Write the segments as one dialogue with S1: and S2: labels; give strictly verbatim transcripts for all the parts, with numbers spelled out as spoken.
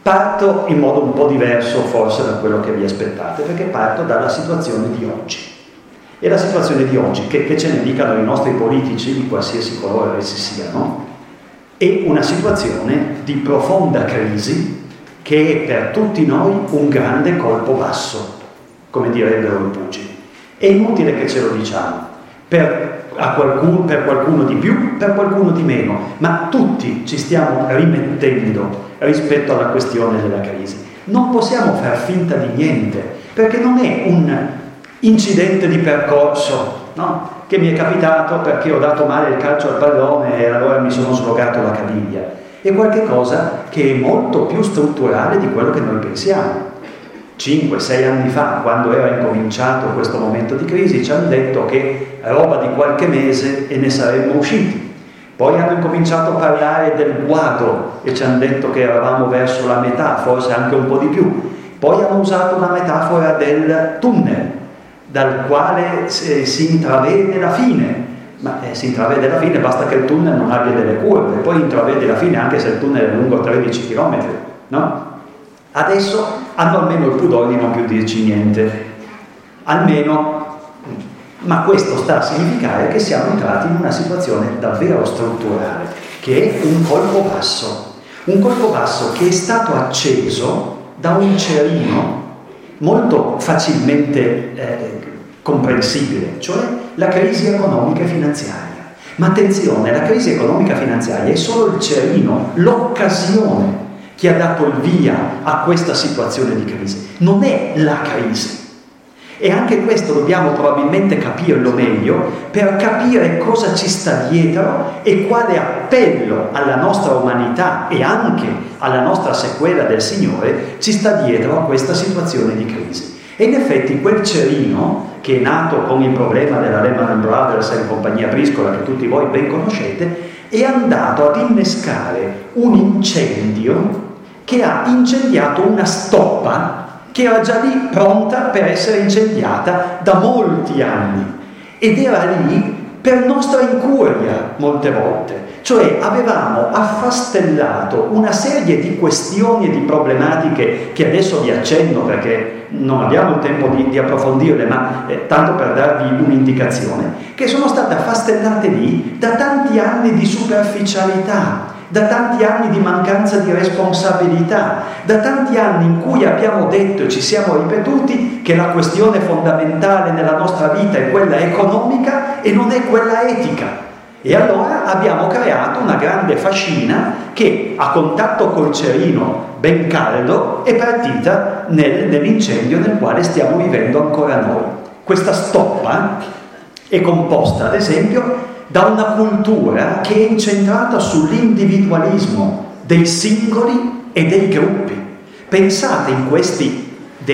S1: Parto in modo un po' diverso forse da quello che vi aspettate, perché parto dalla situazione di oggi. E la situazione di oggi, che, che ce ne dicano i nostri politici di qualsiasi colore essi siano, è una situazione di profonda crisi che è per tutti noi un grande colpo basso, come direbbero i pugili. È inutile che ce lo diciamo, per, a qualcuno, per qualcuno di più, per qualcuno di meno, ma tutti ci stiamo rimettendo rispetto alla questione della crisi. Non possiamo far finta di niente, perché non è un incidente di percorso, no? Che mi è capitato perché ho dato male il calcio al pallone e allora mi sono slogato la caviglia. È qualcosa che è molto più strutturale di quello che noi pensiamo. cinque sei anni fa, quando era incominciato questo momento di crisi, ci hanno detto che roba di qualche mese e ne saremmo usciti. Poi hanno incominciato a parlare del guado e ci hanno detto che eravamo verso la metà, forse anche un po' di più. Poi hanno usato la metafora del tunnel, dal quale eh, si intravede la fine. Ma eh, si intravede la fine, basta che il tunnel non abbia delle curve, poi intravede la fine anche se il tunnel è lungo tredici chilometri, no? Adesso hanno almeno il pudore di non più dirci niente. Almeno... Ma questo sta a significare che siamo entrati in una situazione davvero strutturale, che è un colpo basso. Un colpo basso che è stato acceso da un cerino molto facilmente eh, comprensibile, cioè la crisi economica e finanziaria. Ma attenzione, la crisi economica e finanziaria è solo il cerino, l'occasione che ha dato il via a questa situazione di crisi. Non è la crisi. E anche questo dobbiamo probabilmente capirlo meglio per capire cosa ci sta dietro e quale appello alla nostra umanità e anche alla nostra sequela del Signore ci sta dietro a questa situazione di crisi. E in effetti quel cerino, che è nato con il problema della Lehman Brothers e compagnia briscola, che tutti voi ben conoscete, è andato ad innescare un incendio che ha incendiato una stoppa che era già lì pronta per essere incendiata da molti anni, ed era lì per nostra incuria molte volte. Cioè avevamo affastellato una serie di questioni e di problematiche che adesso vi accenno perché non abbiamo il tempo di, di approfondirle, ma eh, tanto per darvi un'indicazione, che sono state affastellate lì da tanti anni di superficialità, da tanti anni di mancanza di responsabilità, da tanti anni in cui abbiamo detto e ci siamo ripetuti che la questione fondamentale nella nostra vita è quella economica e non è quella etica. E allora abbiamo creato una grande fascina che, a contatto col cerino ben caldo, è partita nel, nell'incendio nel quale stiamo vivendo ancora noi. Questa stoppa è composta, ad esempio, da una cultura che è incentrata sull'individualismo dei singoli e dei gruppi. Pensate in questi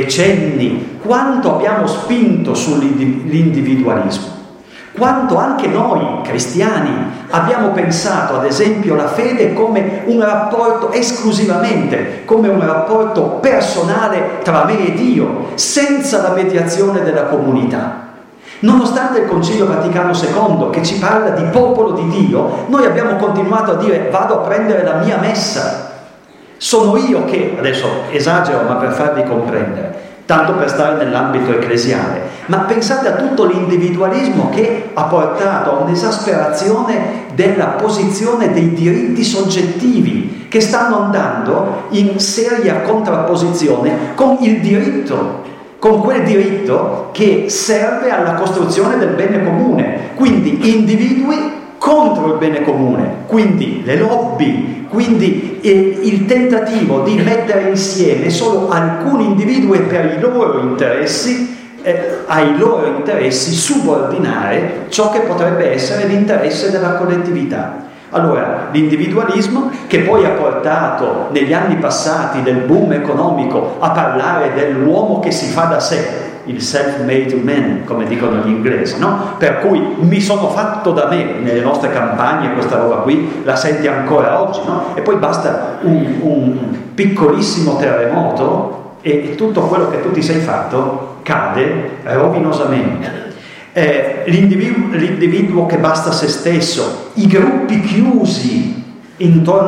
S1: decenni quanto abbiamo spinto sull'individualismo, quanto anche noi cristiani abbiamo pensato, ad esempio, la fede come un rapporto esclusivamente, come un rapporto personale tra me e Dio, senza la mediazione della comunità. Nonostante il Concilio Vaticano secondo, che ci parla di popolo di Dio, noi abbiamo continuato a dire: vado a prendere la mia messa, sono io che, adesso esagero ma per farvi comprendere, tanto per stare nell'ambito ecclesiale, ma pensate a tutto l'individualismo che ha portato a un'esasperazione della posizione dei diritti soggettivi, che stanno andando in seria contrapposizione con il diritto, con quel diritto che serve alla costruzione del bene comune. Quindi individui contro il bene comune, quindi le lobby, quindi eh, il tentativo di mettere insieme solo alcuni individui per i loro interessi, eh, ai loro interessi subordinare ciò che potrebbe essere l'interesse della collettività. Allora, l'individualismo, che poi ha portato negli anni passati del boom economico a parlare dell'uomo che si fa da sé, il self-made man, come dicono gli inglesi, no? Per cui mi sono fatto da me, nelle nostre campagne questa roba qui la senti ancora oggi, no? E poi basta un, un piccolissimo terremoto e, e tutto quello che tu ti sei fatto cade rovinosamente. Eh, l'individuo, l'individuo che basta se stesso, i gruppi chiusi intorno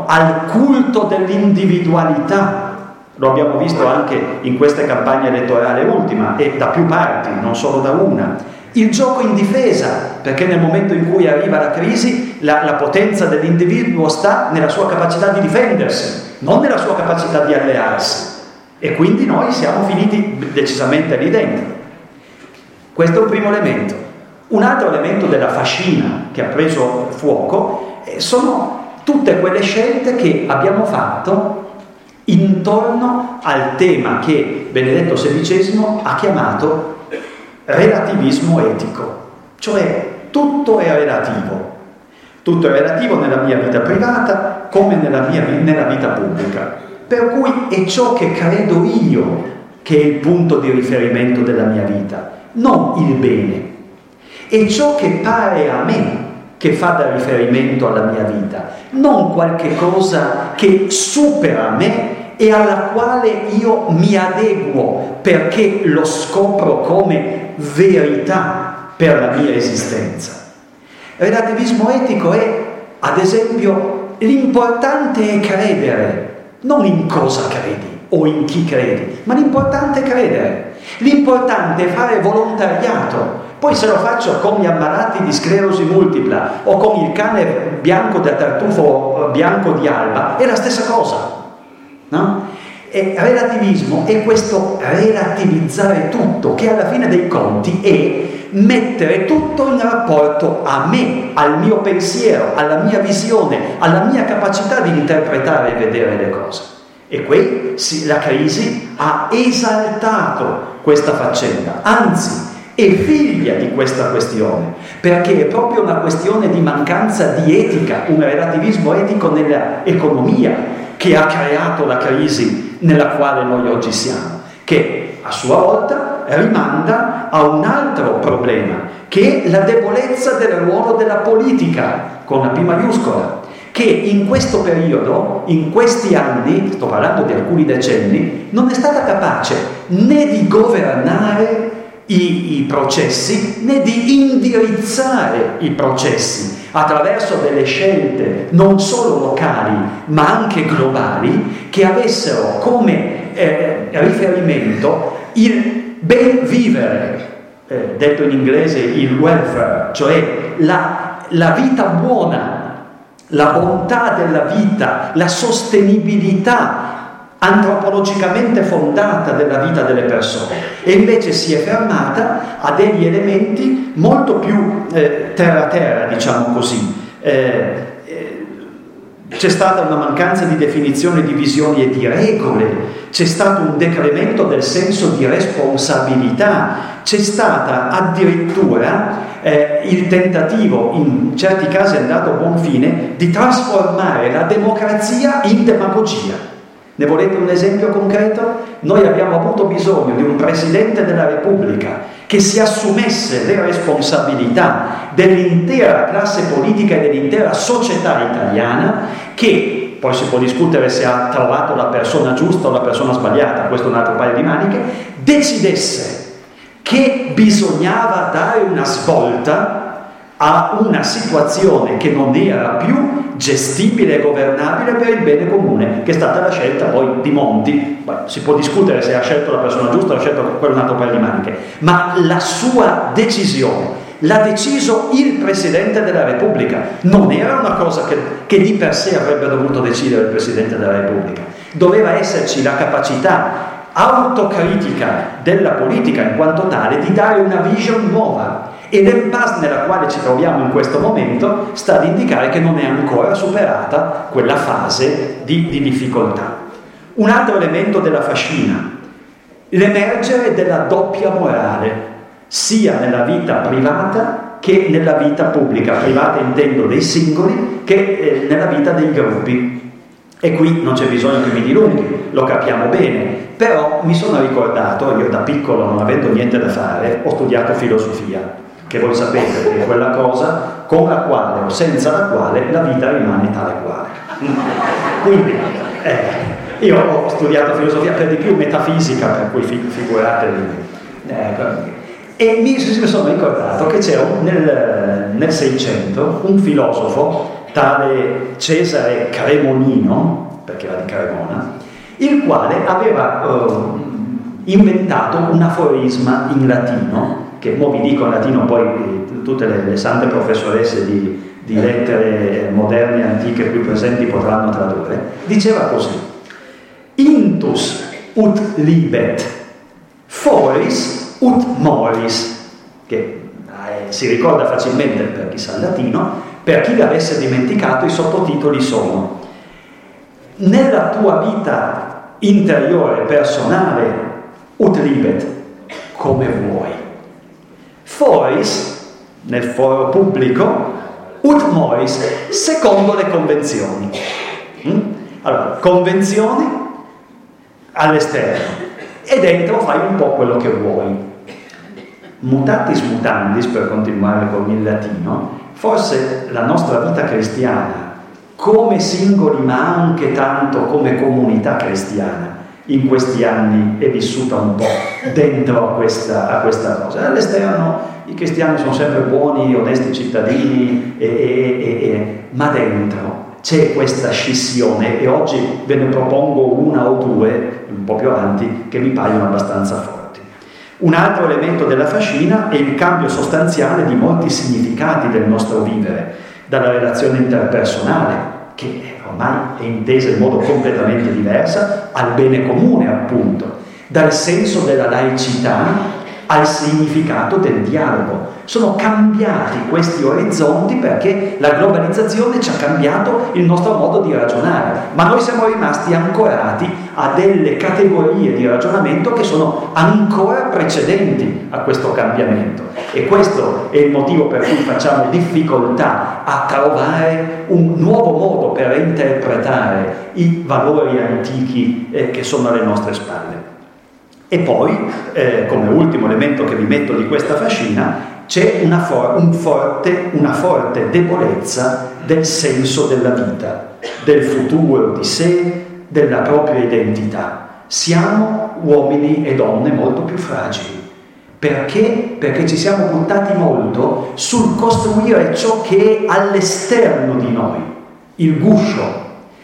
S1: al culto dell'individualità. Lo abbiamo visto anche in queste campagne elettorali ultima, e da più parti, non solo da una. Il gioco in difesa, perché nel momento in cui arriva la crisi, la, la potenza dell'individuo sta nella sua capacità di difendersi, non nella sua capacità di allearsi. E quindi noi siamo finiti decisamente lì dentro. Questo è un primo elemento. Un altro elemento della fascina che ha preso fuoco eh, sono tutte quelle scelte che abbiamo fatto intorno al tema che Benedetto sedicesimo ha chiamato relativismo etico, cioè tutto è relativo, tutto è relativo nella mia vita privata come nella mia nella vita pubblica, per cui è ciò che credo io che è il punto di riferimento della mia vita, non il bene, è ciò che pare a me che fa da riferimento alla mia vita, non qualche cosa che supera me e alla quale io mi adeguo perché lo scopro come verità per la mia esistenza. Relativismo etico è, ad esempio, l'importante è credere, non in cosa credi o in chi credi, ma l'importante è credere. L'importante è fare volontariato. Poi se lo faccio con gli ammalati di sclerosi multipla o con il cane bianco da tartufo bianco di Alba, è la stessa cosa. No? E relativismo è questo relativizzare tutto, che alla fine dei conti è mettere tutto in rapporto a me, al mio pensiero, alla mia visione, alla mia capacità di interpretare e vedere le cose. E qui sì, la crisi ha esaltato questa faccenda, anzi è figlia di questa questione, perché è proprio una questione di mancanza di etica, un relativismo etico nell'economia che ha creato la crisi nella quale noi oggi siamo, che a sua volta rimanda a un altro problema, che è la debolezza del ruolo della politica, con la P maiuscola, che in questo periodo, in questi anni, sto parlando di alcuni decenni, non è stata capace né di governare I, i processi né di indirizzare i processi attraverso delle scelte non solo locali ma anche globali che avessero come eh, riferimento il ben vivere, eh, detto in inglese il welfare, cioè la, la vita buona, la bontà della vita, la sostenibilità antropologicamente fondata della vita delle persone, e invece si è fermata a degli elementi molto più eh, terra-terra, diciamo così. Eh, eh, c'è stata una mancanza di definizione di visioni e di regole, c'è stato un decremento del senso di responsabilità, c'è stata addirittura eh, il tentativo, in certi casi è andato a buon fine, di trasformare la democrazia in demagogia. Ne volete un esempio concreto? Noi abbiamo avuto bisogno di un Presidente della Repubblica che si assumesse le responsabilità dell'intera classe politica e dell'intera società italiana, che poi si può discutere se ha trovato la persona giusta o la persona sbagliata, questo è un altro paio di maniche, decidesse che bisognava dare una svolta a una situazione che non era più gestibile e governabile per il bene comune, che è stata la scelta poi di Monti. Beh, si può discutere se ha scelto la persona giusta o ha scelto quello un altro paio di maniche, ma la sua decisione l'ha deciso il Presidente della Repubblica, non era una cosa che, che di per sé avrebbe dovuto decidere il Presidente della Repubblica, doveva esserci la capacità autocritica della politica in quanto tale di dare una vision nuova. E l'impasse nella quale ci troviamo in questo momento sta ad indicare che non è ancora superata quella fase di, di difficoltà. Un altro elemento della fascina, l'emergere della doppia morale, sia nella vita privata che nella vita pubblica. Privata intendo dei singoli, che eh, nella vita dei gruppi. E qui non c'è bisogno che mi dilunghi, lo capiamo bene, però mi sono ricordato, io da piccolo, non avendo niente da fare, ho studiato filosofia, che voi sapete che è quella cosa con la quale o senza la quale la vita rimane tale quale. Quindi eh, io ho studiato filosofia, per di più metafisica, per cui figuratevi. Eh, e mi sono ricordato che c'era nel, nel Seicento un filosofo tale Cesare Cremonino, perché era di Cremona, il quale aveva eh, inventato un aforisma in latino, che mo vi dico in latino, poi eh, tutte le, le sante professoresse di, di lettere moderne e antiche qui presenti potranno tradurre. Diceva così: intus ut libet, foris ut moris, che eh, si ricorda facilmente per chi sa il latino. Per chi l'avesse dimenticato, i sottotitoli sono: nella tua vita interiore, personale, ut libet, come vuoi. Foris, nel foro pubblico, ut moris, secondo le convenzioni. Mm? Allora, convenzioni all'esterno e dentro fai un po' quello che vuoi. Mutatis mutandis, per continuare con il latino, forse la nostra vita cristiana, come singoli ma anche tanto come comunità cristiana, in questi anni è vissuta un po' dentro a questa, a questa cosa. All'esterno i cristiani sono sempre buoni, onesti cittadini, e, e, e, e, ma dentro c'è questa scissione, e oggi ve ne propongo una o due, un po' più avanti, che mi paiono abbastanza forti. Un altro elemento della fascina è il cambio sostanziale di molti significati del nostro vivere, dalla relazione interpersonale, che ormai è intesa in modo completamente diverso, al bene comune appunto, dal senso della laicità al significato del dialogo. Sono cambiati questi orizzonti perché la globalizzazione ci ha cambiato il nostro modo di ragionare, ma noi siamo rimasti ancorati a delle categorie di ragionamento che sono ancora precedenti a questo cambiamento, e questo è il motivo per cui facciamo difficoltà a trovare un nuovo modo per interpretare i valori antichi eh, che sono alle nostre spalle. E poi, eh, come ultimo elemento che vi metto di questa fascina, c'è una, for- un forte, una forte debolezza del senso della vita, del futuro di sé, della propria identità. Siamo uomini e donne molto più fragili. Perché? Perché ci siamo buttati molto sul costruire ciò che è all'esterno di noi, il guscio,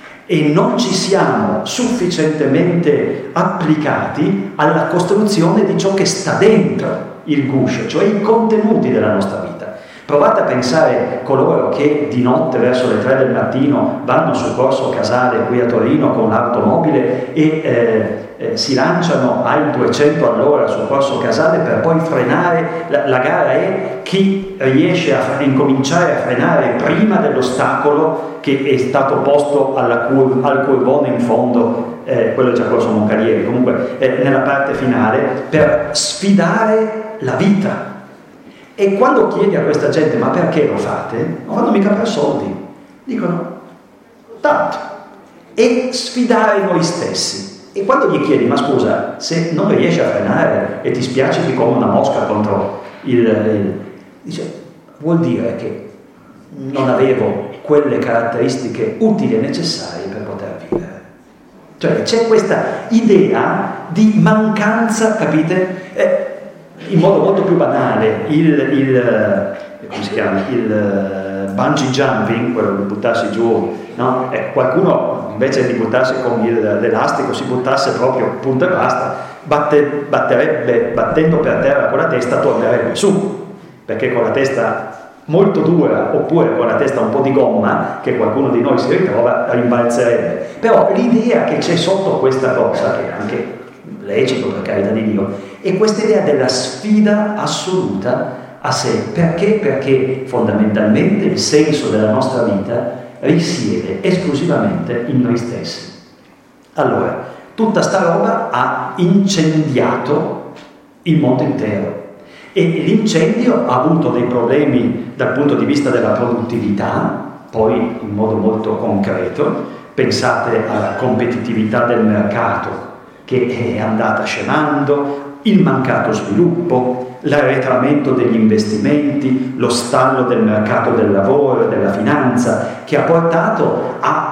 S1: e non ci siamo sufficientemente applicati alla costruzione di ciò che sta dentro il guscio, cioè i contenuti della nostra vita. Provate a pensare coloro che di notte verso le tre del mattino vanno sul corso Casale qui a Torino con l'automobile e eh, eh, si lanciano ai duecento all'ora sul corso Casale per poi frenare. La, la gara è chi riesce a fre- incominciare a frenare prima dell'ostacolo che è stato posto alla cur- al curvone in fondo, eh, quello è già corso Moncalieri, comunque eh, nella parte finale, per sfidare la vita. E quando chiedi a questa gente ma perché lo fate, non fanno mica per soldi, dicono tanto, e sfidare noi stessi. E quando gli chiedi ma scusa, se non riesci a frenare e ti spiaccichi come una mosca contro il, il dice, vuol dire che non avevo quelle caratteristiche utili e necessarie per poter vivere. Cioè c'è questa idea di mancanza, capite? Eh, in modo molto più banale, il, il, come si chiama? il bungee jumping, quello di buttarsi giù, no? Eh, qualcuno invece di buttarsi con il, l'elastico si buttasse proprio punto e basta, batte, batterebbe, battendo per terra con la testa tornerebbe su, perché con la testa molto dura oppure con la testa un po' di gomma che qualcuno di noi si ritrova rimbalzerebbe. Però l'idea che c'è sotto questa cosa, che è anche lecito per carità di Dio, è questa idea della sfida assoluta a sé. Perché? Perché fondamentalmente il senso della nostra vita risiede esclusivamente in noi stessi. Allora, tutta sta roba ha incendiato il mondo intero. E l'incendio ha avuto dei problemi dal punto di vista della produttività, poi in modo molto concreto. Pensate alla competitività del mercato che è andata scemando, il mancato sviluppo, l'arretramento degli investimenti, lo stallo del mercato del lavoro e della finanza, che ha portato a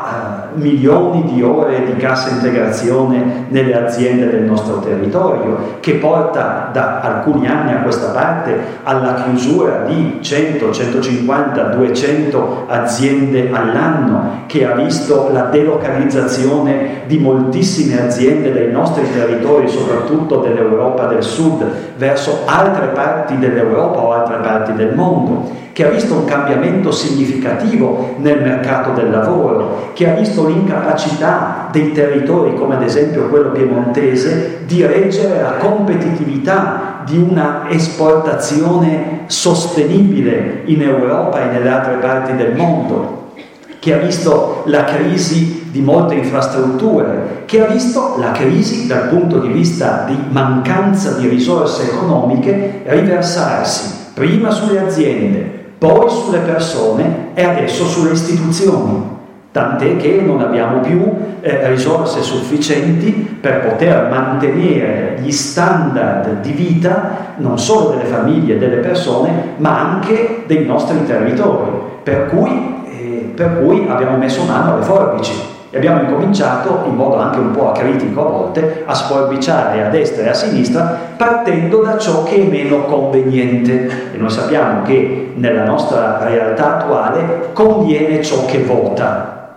S1: milioni di ore di cassa integrazione nelle aziende del nostro territorio, che porta da alcuni anni a questa parte alla chiusura di cento, centocinquanta, duecento aziende all'anno, che ha visto la delocalizzazione di moltissime aziende dai nostri territori, soprattutto dell'Europa del Sud, verso altre parti dell'Europa o altre parti del mondo, che ha visto un cambiamento significativo nel mercato del lavoro, che ha visto l'incapacità dei territori, come ad esempio quello piemontese, di reggere la competitività di una esportazione sostenibile in Europa e nelle altre parti del mondo, che ha visto la crisi di molte infrastrutture, che ha visto la crisi dal punto di vista di mancanza di risorse economiche riversarsi prima sulle aziende, poi sulle persone e adesso sulle istituzioni, tant'è che non abbiamo più eh, risorse sufficienti per poter mantenere gli standard di vita non solo delle famiglie e delle persone, ma anche dei nostri territori, per cui, eh, per cui abbiamo messo mano alle forbici. E abbiamo incominciato, in modo anche un po' acritico a volte, a sforbiciare a destra e a sinistra, partendo da ciò che è meno conveniente. E noi sappiamo che nella nostra realtà attuale conviene ciò che vota,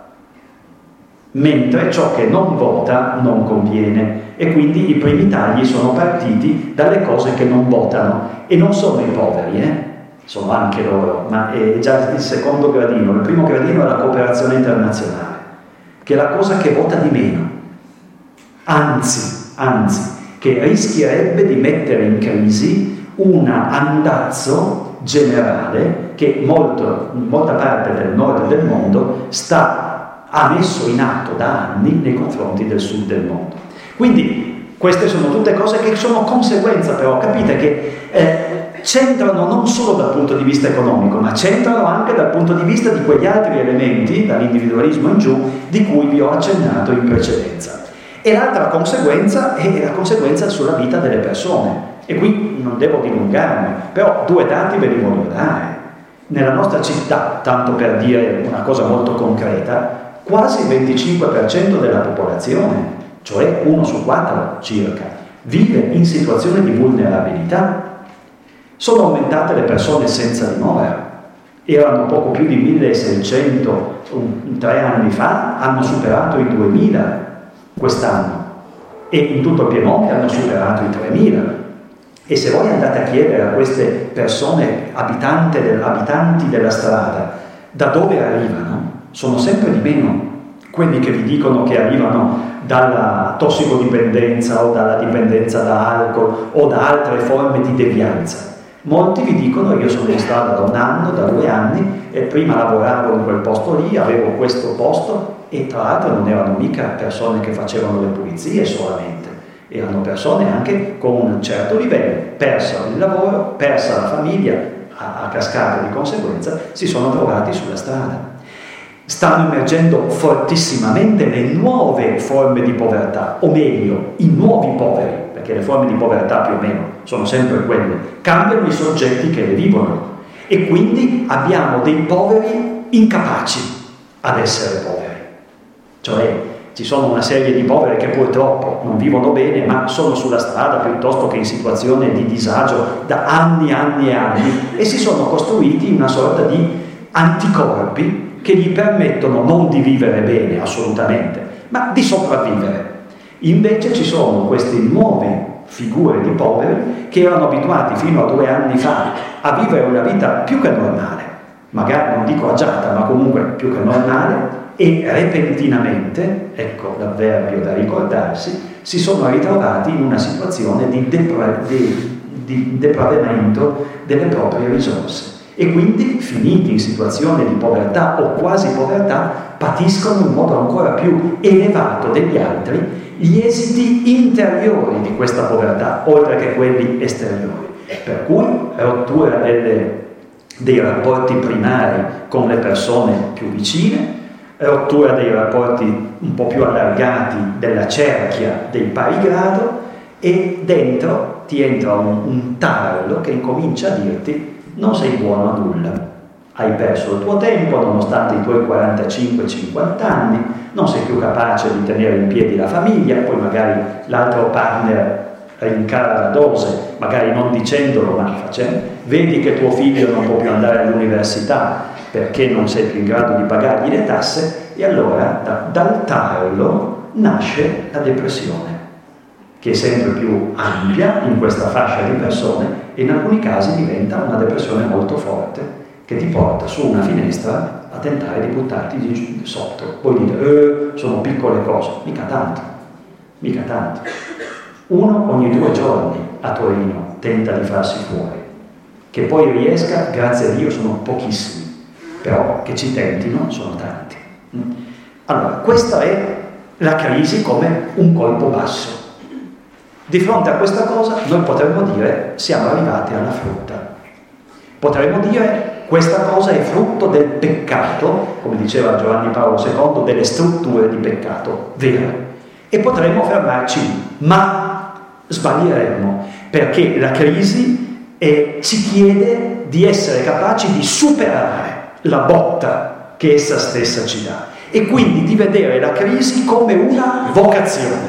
S1: mentre ciò che non vota non conviene. E quindi i primi tagli sono partiti dalle cose che non votano. E non sono i poveri, eh? Sono anche loro, ma è già il secondo gradino. Il primo gradino è la cooperazione internazionale, che è la cosa che vota di meno, anzi, anzi, che rischierebbe di mettere in crisi un andazzo generale che molto, molta parte del nord del mondo sta, ha messo in atto da anni nei confronti del sud del mondo. Quindi queste sono tutte cose che sono conseguenza, però capite che eh, c'entrano non solo dal punto di vista economico, ma c'entrano anche dal punto di vista di quegli altri elementi, dall'individualismo in giù, di cui vi ho accennato in precedenza. E l'altra conseguenza è la conseguenza sulla vita delle persone. E qui non devo dilungarmi, però due dati ve li voglio dare. Nella nostra città, tanto per dire una cosa molto concreta, quasi il venticinque per cento della popolazione, cioè uno su quattro circa, vive in situazione di vulnerabilità. Sono aumentate le persone senza dimora, erano poco più di milleseicento un, tre anni fa, hanno superato i duemila quest'anno e in tutto il Piemonte hanno superato i tremila. E se voi andate a chiedere a queste persone abitanti, del, abitanti della strada da dove arrivano, sono sempre di meno quelli che vi dicono che arrivano dalla tossicodipendenza o dalla dipendenza da alcol o da altre forme di devianza. Molti vi dicono: io sono in strada da un anno, da due anni, e prima lavoravo in quel posto lì, avevo questo posto, e tra l'altro non erano mica persone che facevano le pulizie solamente, erano persone anche con un certo livello, persa il lavoro, persa la famiglia, a, a cascata di conseguenza, si sono trovati sulla strada. Stanno emergendo fortissimamente le nuove forme di povertà, o meglio, i nuovi poveri, perché le forme di povertà più o meno sono sempre quelle, cambiano i soggetti che le vivono e quindi abbiamo dei poveri incapaci ad essere poveri. Cioè ci sono una serie di poveri che purtroppo non vivono bene, ma sono sulla strada piuttosto che in situazione di disagio da anni, anni e anni, e si sono costruiti una sorta di anticorpi che gli permettono non di vivere bene assolutamente, ma di sopravvivere. Invece ci sono queste nuove figure di poveri che erano abituati fino a due anni fa a vivere una vita più che normale, magari non dico agiata, ma comunque più che normale, e repentinamente, ecco l'avverbio da ricordarsi, si sono ritrovati in una situazione di, depra- di, di depravamento delle proprie risorse. E quindi, finiti in situazione di povertà o quasi povertà, patiscono in modo ancora più elevato degli altri gli esiti interiori di questa povertà, oltre che quelli esteriori. Per cui rottura delle, dei rapporti primari con le persone più vicine, rottura dei rapporti un po' più allargati della cerchia del pari grado, e dentro ti entra un, un tarlo che incomincia a dirti: non sei buono a nulla, Hai perso il tuo tempo nonostante i tuoi quarantacinque cinquanta anni, non sei più capace di tenere in piedi la famiglia, poi magari l'altro partner rincara la dose, magari non dicendolo ma facendo, vedi che tuo figlio non può più andare all'università perché non sei più in grado di pagargli le tasse, e allora da, dal tarlo nasce la depressione, che è sempre più ampia in questa fascia di persone e in alcuni casi diventa una depressione molto forte che ti porta su una finestra a tentare di buttarti di sotto. Voi dite, eh, sono piccole cose, mica tanto, mica tanto. Uno ogni due giorni a Torino tenta di farsi fuori, che poi riesca, grazie a Dio, sono pochissimi, però che ci tentino sono tanti. Allora, questa è la crisi come un colpo basso. Di fronte a questa cosa noi potremmo dire siamo arrivati alla frutta. Potremmo dire questa cosa è frutto del peccato, come diceva Giovanni Paolo secondo, delle strutture di peccato vere. E potremmo fermarci lì, ma sbaglieremmo, perché la crisi è, ci chiede di essere capaci di superare la botta che essa stessa ci dà e quindi di vedere la crisi come una vocazione,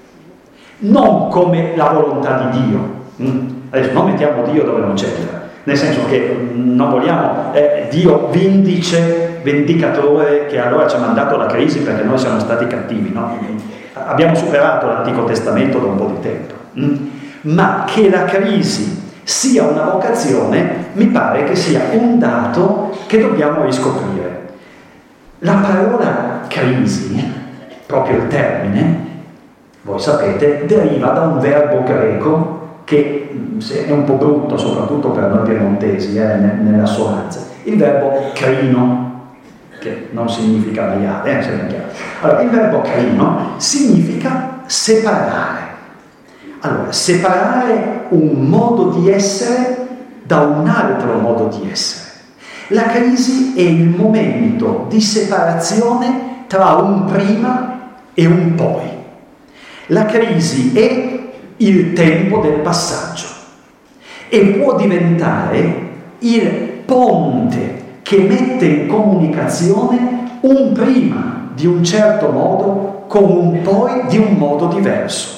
S1: non come la volontà di Dio. Adesso non mettiamo Dio dove non c'entra, nel senso che non vogliamo eh, Dio vindice, vendicatore, che allora ci ha mandato la crisi perché noi siamo stati cattivi, no? Abbiamo superato l'Antico Testamento da un po' di tempo, ma che la crisi sia una vocazione mi pare che sia un dato che dobbiamo riscoprire. La parola crisi, proprio il termine, voi sapete, deriva da un verbo greco che è un po' brutto, soprattutto per noi piemontesi, eh, nella assonanza. Il verbo crino, che non significa maiale, eh, se non è chiaro. Allora, il verbo crino significa separare. Allora, separare un modo di essere da un altro modo di essere. La crisi è il momento di separazione tra un prima e un poi. La crisi è il tempo del passaggio e può diventare il ponte che mette in comunicazione un prima di un certo modo con un poi di un modo diverso.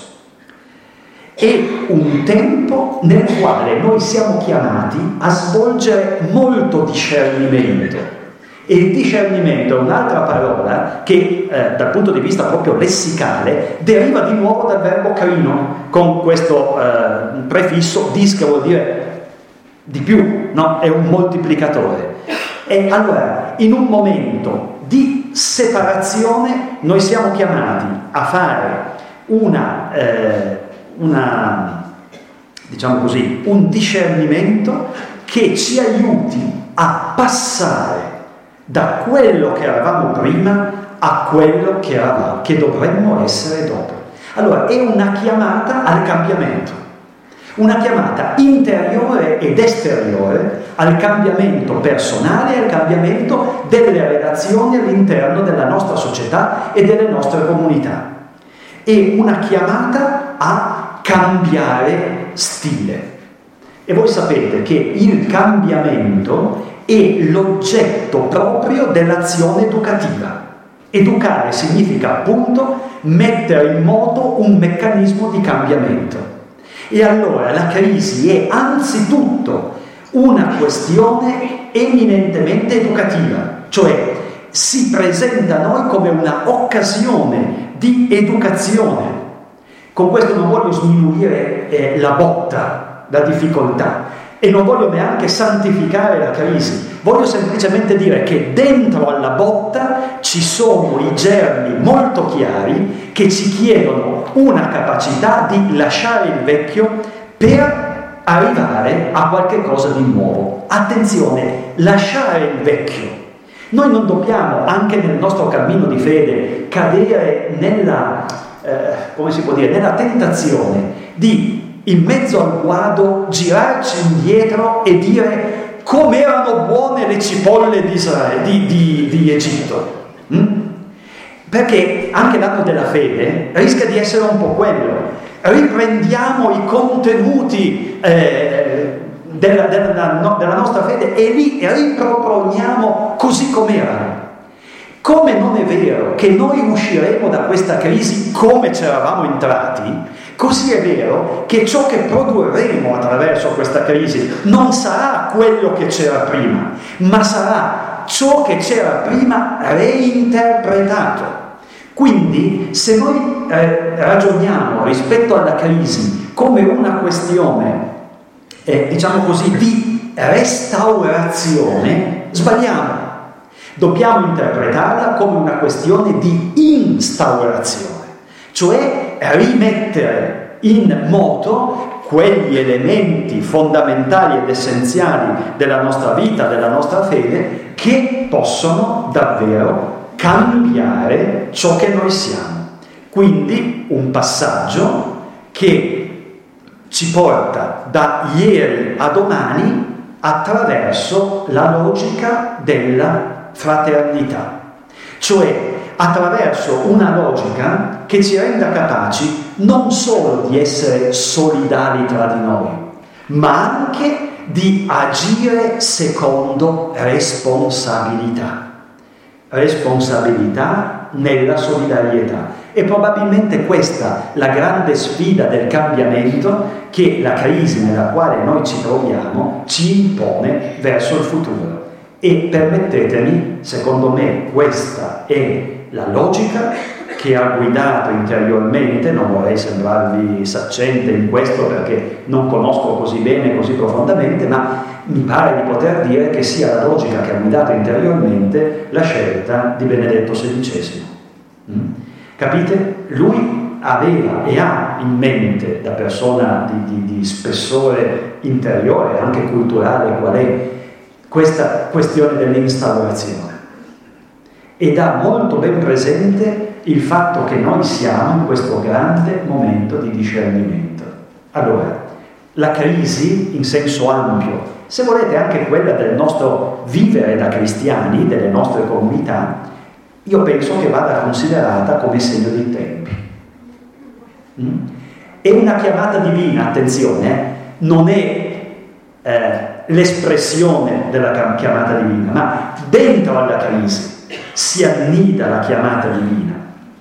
S1: È un tempo nel quale noi siamo chiamati a svolgere molto discernimento. E il discernimento è un'altra parola che eh, dal punto di vista proprio lessicale deriva di nuovo dal verbo crino, con questo eh, prefisso dis, che vuol dire di più, no? È un moltiplicatore. E allora, in un momento di separazione, noi siamo chiamati a fare una, eh, una diciamo così, un discernimento che ci aiuti a passare da quello che eravamo prima a quello che eravamo, che dovremmo essere dopo. Allora, è una chiamata al cambiamento, una chiamata interiore ed esteriore al cambiamento personale e al cambiamento delle relazioni all'interno della nostra società e delle nostre comunità. È una chiamata a cambiare stile. E voi sapete che il cambiamento è l'oggetto proprio dell'azione educativa. Educare significa appunto mettere in moto un meccanismo di cambiamento. E allora la crisi è anzitutto una questione eminentemente educativa, cioè si presenta a noi come una occasione di educazione. Con questo non voglio sminuire eh, la botta, la difficoltà, e non voglio neanche santificare la crisi, voglio semplicemente dire che dentro alla botta ci sono i germi molto chiari che ci chiedono una capacità di lasciare il vecchio per arrivare a qualche cosa di nuovo. Attenzione, lasciare il vecchio. Noi non dobbiamo, anche nel nostro cammino di fede, cadere nella, eh, come si può dire, nella tentazione di in mezzo al guado girarci indietro e dire come erano buone le cipolle di, Israele, di, di, di Egitto. Mm? Perché anche l'anno della fede rischia di essere un po' quello. Riprendiamo i contenuti eh, della, della, no, della nostra fede e li riproponiamo così com'erano. Come non è vero che noi usciremo da questa crisi come c'eravamo entrati, così è vero che ciò che produrremo attraverso questa crisi non sarà quello che c'era prima, ma sarà ciò che c'era prima reinterpretato. Quindi, se noi eh, ragioniamo rispetto alla crisi come una questione, eh, diciamo così, di restaurazione, sbagliamo. Dobbiamo interpretarla come una questione di instaurazione, cioè rimettere in moto quegli elementi fondamentali ed essenziali della nostra vita, della nostra fede, che possono davvero cambiare ciò che noi siamo. Quindi un passaggio che ci porta da ieri a domani attraverso la logica della fraternità, cioè attraverso una logica che ci renda capaci non solo di essere solidali tra di noi, ma anche di agire secondo responsabilità. Responsabilità nella solidarietà. E probabilmente questa la grande sfida del cambiamento che la crisi nella quale noi ci troviamo ci impone verso il futuro. E permettetemi, secondo me questa è la logica che ha guidato interiormente, non vorrei sembrarvi saccente in questo perché non conosco così bene, così profondamente, ma mi pare di poter dire che sia la logica che ha guidato interiormente la scelta di Benedetto sedicesimo. Mm? Capite? Lui aveva e ha in mente, da persona di, di, di spessore interiore, anche culturale qual è, questa questione dell'instaurazione, ed ha molto ben presente il fatto che noi siamo in questo grande momento di discernimento. Allora, la crisi in senso ampio, se volete anche quella del nostro vivere da cristiani, delle nostre comunità, io penso che vada considerata come segno dei tempi. Mm? È una chiamata divina, attenzione, non è eh, l'espressione della chiamata divina, ma dentro alla crisi si annida la chiamata divina,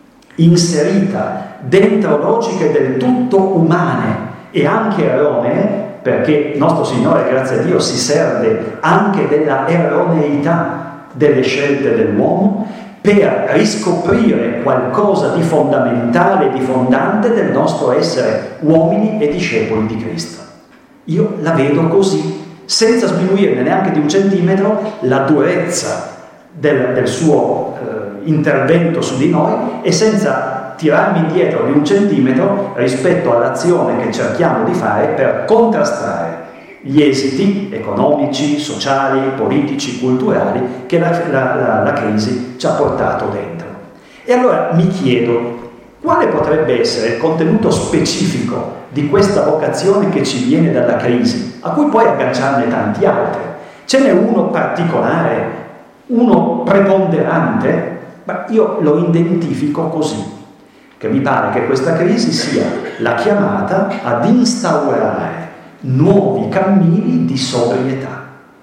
S1: inserita dentro logiche del tutto umane e anche erronee, perché nostro Signore, grazie a Dio, si serve anche della erroneità delle scelte dell'uomo per riscoprire qualcosa di fondamentale, di fondante del nostro essere uomini e discepoli di Cristo. Io la vedo così, senza sminuirne neanche di un centimetro la durezza del, del suo eh, intervento su di noi e senza tirarmi indietro di un centimetro rispetto all'azione che cerchiamo di fare per contrastare gli esiti economici, sociali, politici, culturali che la, la, la, la crisi ci ha portato dentro. E allora mi chiedo, quale potrebbe essere il contenuto specifico di questa vocazione che ci viene dalla crisi, a cui puoi agganciarne tanti altri? Ce n'è uno particolare, uno preponderante? Ma io lo identifico così, che mi pare che questa crisi sia la chiamata ad instaurare nuovi cammini di sobrietà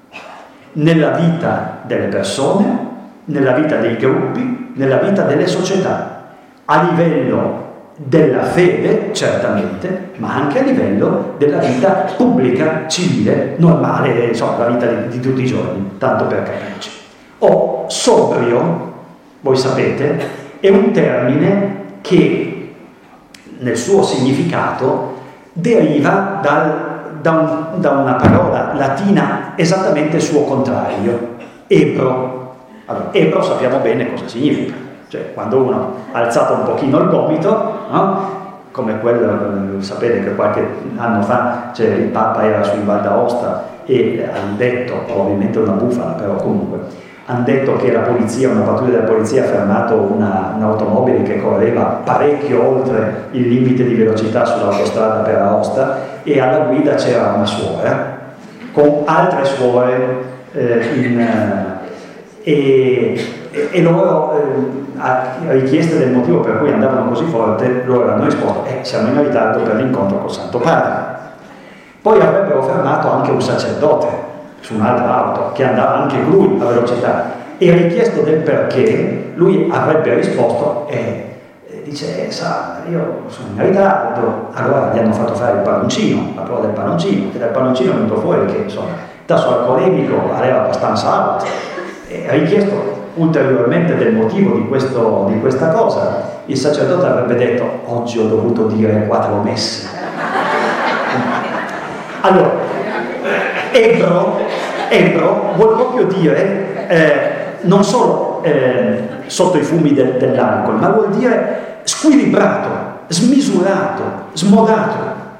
S1: nella vita delle persone, nella vita dei gruppi, nella vita delle società, a livello della fede, certamente, ma anche a livello della vita pubblica, civile, normale, insomma, la vita di, di tutti i giorni, tanto per capirci. O sobrio, voi sapete, è un termine che nel suo significato deriva dal, da, un, da una parola latina esattamente il suo contrario, ebro. Allora, ebro sappiamo bene cosa significa. Cioè, quando uno ha alzato un pochino il gomito, no? Come quello, sapete che qualche anno fa cioè, il Papa era su in Val d'Aosta e hanno detto, probabilmente una bufala, però comunque, hanno detto che la polizia, una pattuglia della polizia ha fermato una, un'automobile che correva parecchio oltre il limite di velocità sull'autostrada per Aosta e alla guida c'era una suora con altre suore eh, in... Eh, e, e loro, eh, a richiesta del motivo per cui andavano così forte, loro hanno risposto: eh, siamo in ritardo per l'incontro col Santo Padre. Poi avrebbero fermato anche un sacerdote su un'altra auto, che andava anche lui a velocità, e richiesto del perché, lui avrebbe risposto, eh, dice, eh, sa, io sono in ritardo. Allora gli hanno fatto fare il palloncino, la prova del palloncino, e dal palloncino è venuto fuori che, insomma, il tasso alcolemico era abbastanza alto, e ha richiesto ulteriormente del motivo di, questo, di questa cosa. Il sacerdote avrebbe detto, oggi ho dovuto dire quattro messe. Allora, ebbro, ebbro vuol proprio dire eh, non solo eh, sotto i fumi del, dell'alcol, ma vuol dire squilibrato, smisurato, smodato.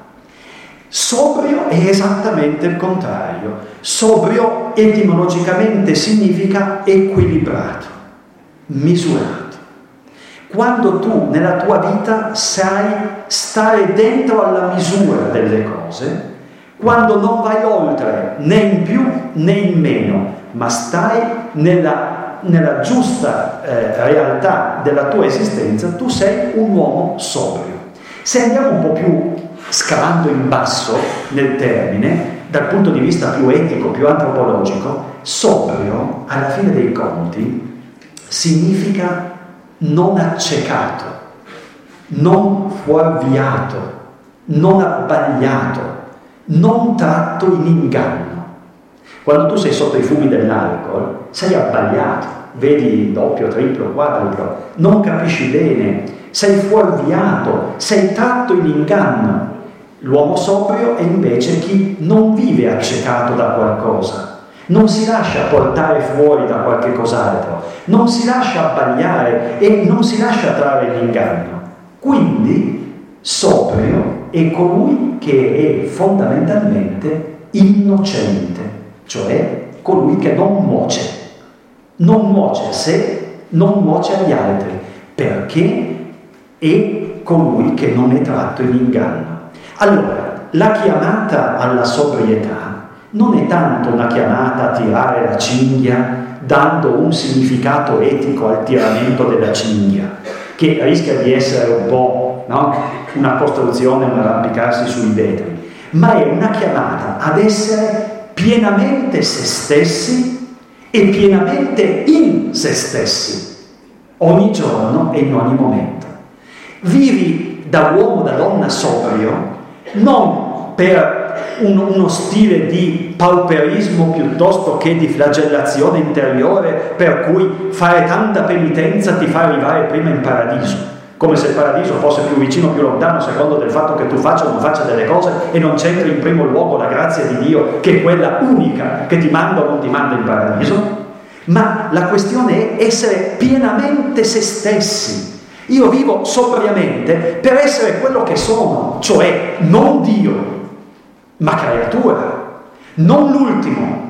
S1: Sobrio è esattamente il contrario. Sobrio etimologicamente significa equilibrato, misurato. Quando tu nella tua vita sai stare dentro alla misura delle cose, quando non vai oltre né in più né in meno, ma stai nella, nella giusta eh, realtà della tua esistenza, tu sei un uomo sobrio. Se andiamo un po' più scalando in basso nel termine, dal punto di vista più etico, più antropologico, sobrio, alla fine dei conti, significa non accecato, non fuorviato, non abbagliato, non tratto in inganno. Quando tu sei sotto i fumi dell'alcol, sei abbagliato, vedi doppio, triplo, quadruplo, non capisci bene, sei fuorviato, sei tratto in inganno. L'uomo sobrio è invece chi non vive accecato da qualcosa, non si lascia portare fuori da qualche cos'altro, non si lascia abbagliare e non si lascia trarre in inganno. Quindi sobrio è colui che è fondamentalmente innocente, cioè colui che non nuoce, non nuoce a sé, non nuoce agli altri, perché è colui che non è tratto in inganno. Allora, la chiamata alla sobrietà non è tanto una chiamata a tirare la cinghia, dando un significato etico al tiramento della cinghia, che rischia di essere un po', no? Una costruzione, un arrampicarsi sui vetri, ma è una chiamata ad essere pienamente se stessi e pienamente in se stessi, ogni giorno e in ogni momento. Vivi da uomo, da donna sobrio, non per un, uno stile di pauperismo piuttosto che di flagellazione interiore, per cui fare tanta penitenza ti fa arrivare prima in paradiso, come se il paradiso fosse più vicino o più lontano a secondo del fatto che tu faccia o non faccia delle cose e non c'entri in primo luogo la grazia di Dio, che è quella unica che ti manda o non ti manda in paradiso. Ma la questione è essere pienamente se stessi. Io vivo sobriamente per essere quello che sono, cioè non Dio, ma creatura, non l'ultimo,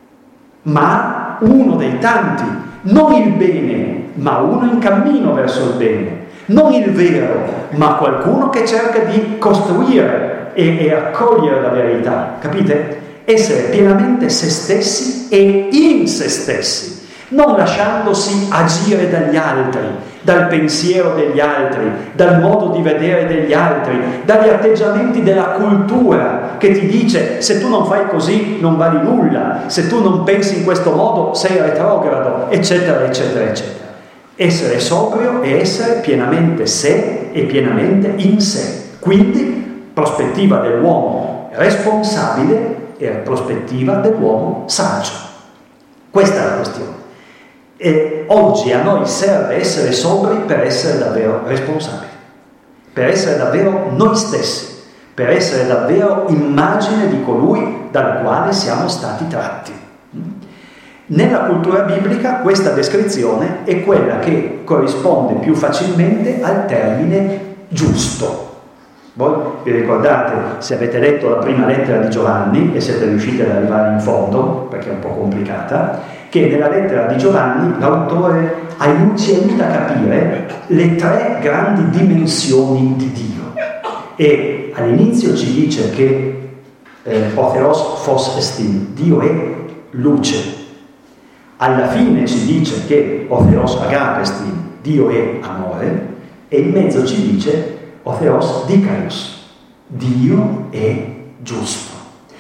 S1: ma uno dei tanti, non il bene, ma uno in cammino verso il bene, non il vero, ma qualcuno che cerca di costruire e, e accogliere la verità, capite? Essere pienamente se stessi e in se stessi, non lasciandosi agire dagli altri, dal pensiero degli altri, dal modo di vedere degli altri, dagli atteggiamenti della cultura che ti dice se tu non fai così non vali nulla, se tu non pensi in questo modo sei retrogrado, eccetera, eccetera, eccetera. Essere sobrio è essere pienamente sé e pienamente in sé. Quindi prospettiva dell'uomo responsabile e prospettiva dell'uomo saggio. Questa è la questione. E oggi a noi serve essere sobri per essere davvero responsabili, per essere davvero noi stessi, per essere davvero immagine di colui dal quale siamo stati tratti. Nella cultura biblica questa descrizione è quella che corrisponde più facilmente al termine giusto. Voi vi ricordate, se avete letto la prima lettera di Giovanni e siete riusciti ad arrivare in fondo, perché è un po' complicata, che nella lettera di Giovanni l'autore ci aiuta a capire le tre grandi dimensioni di Dio. E all'inizio ci dice che eh, o Theos phos estin, Dio è luce. Alla fine ci dice che o Theos agape estin, Dio è amore. E in mezzo ci dice o Theos dikaios, Dio è giusto.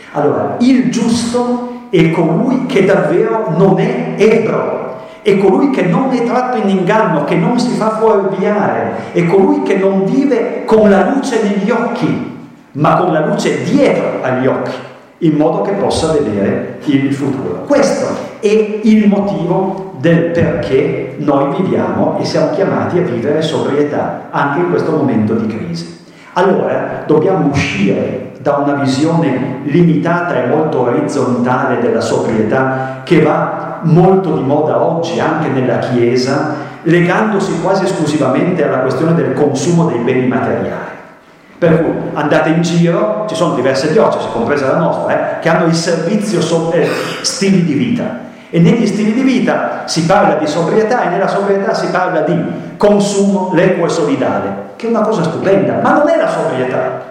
S1: Allora, il giusto è colui che davvero non è ebbro, è colui che non è tratto in inganno, che non si fa fuorviare, è colui che non vive con la luce negli occhi, ma con la luce dietro agli occhi, in modo che possa vedere il futuro. Questo è il motivo del perché noi viviamo e siamo chiamati a vivere sobrietà anche in questo momento di crisi. Allora dobbiamo uscire da una visione limitata e molto orizzontale della sobrietà che va molto di moda oggi anche nella Chiesa, legandosi quasi esclusivamente alla questione del consumo dei beni materiali. Per cui andate in giro, ci sono diverse diocesi, compresa la nostra, eh, che hanno il servizio so- eh, stili di vita. E negli stili di vita si parla di sobrietà e nella sobrietà si parla di consumo l'equo e solidale, che è una cosa stupenda, ma non è la sobrietà.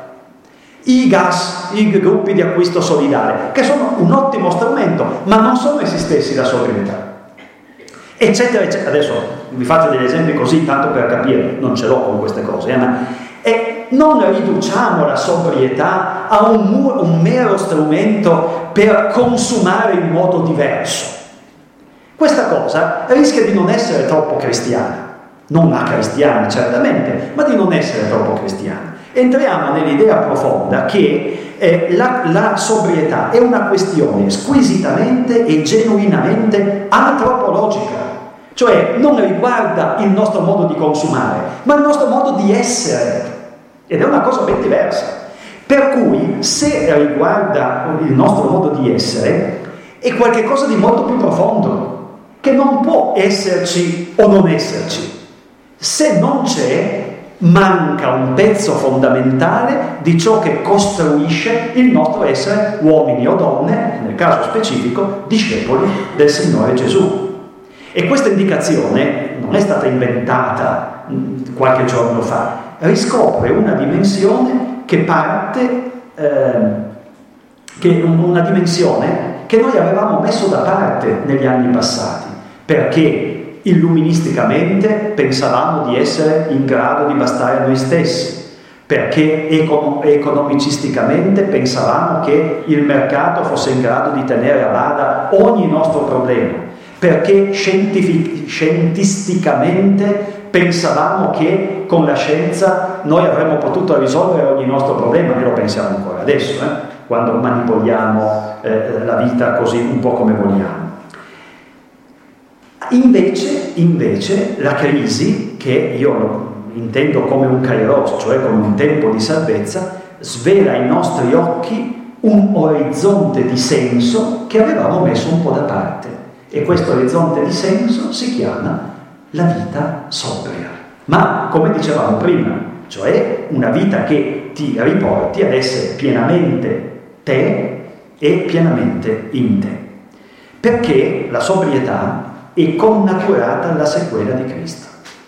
S1: I gas, i gruppi di acquisto solidale, che sono un ottimo strumento, ma non sono essi stessi la sobrietà. Eccetera, eccetera. Adesso vi faccio degli esempi così, tanto per capire, non ce l'ho con queste cose, eh, ma e non riduciamo la sobrietà a un, un mero strumento per consumare in modo diverso. Questa cosa rischia di non essere troppo cristiana, non a cristiana certamente, ma di non essere troppo cristiana. Entriamo nell'idea profonda che eh, la, la sobrietà è una questione squisitamente e genuinamente antropologica, cioè non riguarda il nostro modo di consumare, ma il nostro modo di essere, ed è una cosa ben diversa. Per cui, se riguarda il nostro modo di essere, è qualcosa di molto più profondo, che non può esserci o non esserci. Se non c'è, manca un pezzo fondamentale di ciò che costruisce il nostro essere uomini o donne, nel caso specifico, discepoli del Signore Gesù. E questa indicazione non è stata inventata qualche giorno fa, riscopre una dimensione che parte, eh, che una dimensione che noi avevamo messo da parte negli anni passati, perché illuministicamente pensavamo di essere in grado di bastare a noi stessi, perché econ- economicisticamente pensavamo che il mercato fosse in grado di tenere a bada ogni nostro problema, perché scientific- scientisticamente pensavamo che con la scienza noi avremmo potuto risolvere ogni nostro problema, e lo pensiamo ancora adesso, eh? quando manipoliamo eh, la vita così un po' come vogliamo. Invece, invece la crisi, che io intendo come un kairos, cioè come un tempo di salvezza, svela ai nostri occhi un orizzonte di senso che avevamo messo un po' da parte, e questo orizzonte di senso si chiama la vita sobria, ma come dicevamo prima, cioè una vita che ti riporti ad essere pienamente te e pienamente in te, perché la sobrietà è connaturata alla sequela di Cristo.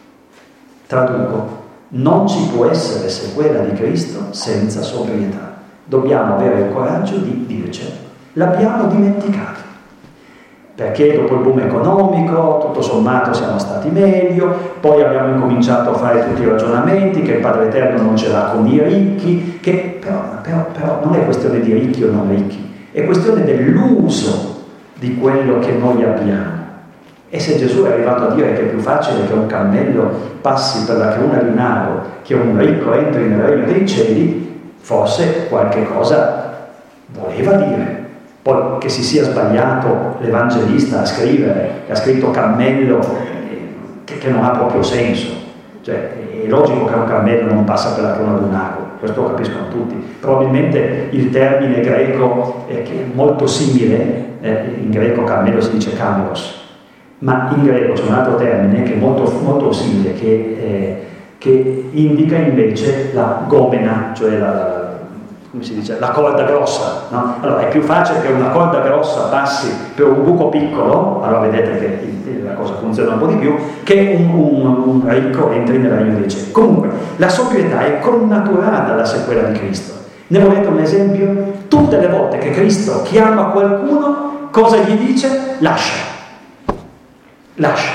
S1: Traduco, non ci può essere sequela di Cristo senza sobrietà. Dobbiamo avere il coraggio di dircelo. L'abbiamo dimenticato, perché dopo il boom economico tutto sommato siamo stati meglio, poi abbiamo incominciato a fare tutti i ragionamenti che il Padre Eterno non ce l'ha con i ricchi, che però, però, però non è questione di ricchi o non ricchi, è questione dell'uso di quello che noi abbiamo. E se Gesù è arrivato a dire che è più facile che un cammello passi per la cruna di un ago che un ricco entri nel regno dei cieli, forse qualche cosa voleva dire. Poi che si sia sbagliato l'evangelista a scrivere, che ha scritto cammello, che, che non ha proprio senso. Cioè, è logico che un cammello non passa per la cruna di un ago, questo lo capiscono tutti. Probabilmente il termine greco è che è molto simile, eh, in greco cammello si dice camelos, ma in greco c'è un altro termine che è molto, molto simile, che, eh, che indica invece la gomena, cioè la, come si dice, la corda grossa, no? Allora è più facile che una corda grossa passi per un buco piccolo, allora vedete che la cosa funziona un po' di più, che un, un, un ricco entri nel regno dei cieli. Comunque, la sobrietà è connaturata alla sequela di Cristo. Ne volete un esempio? Tutte le volte che Cristo chiama qualcuno, cosa gli dice? Lascia. Lascia.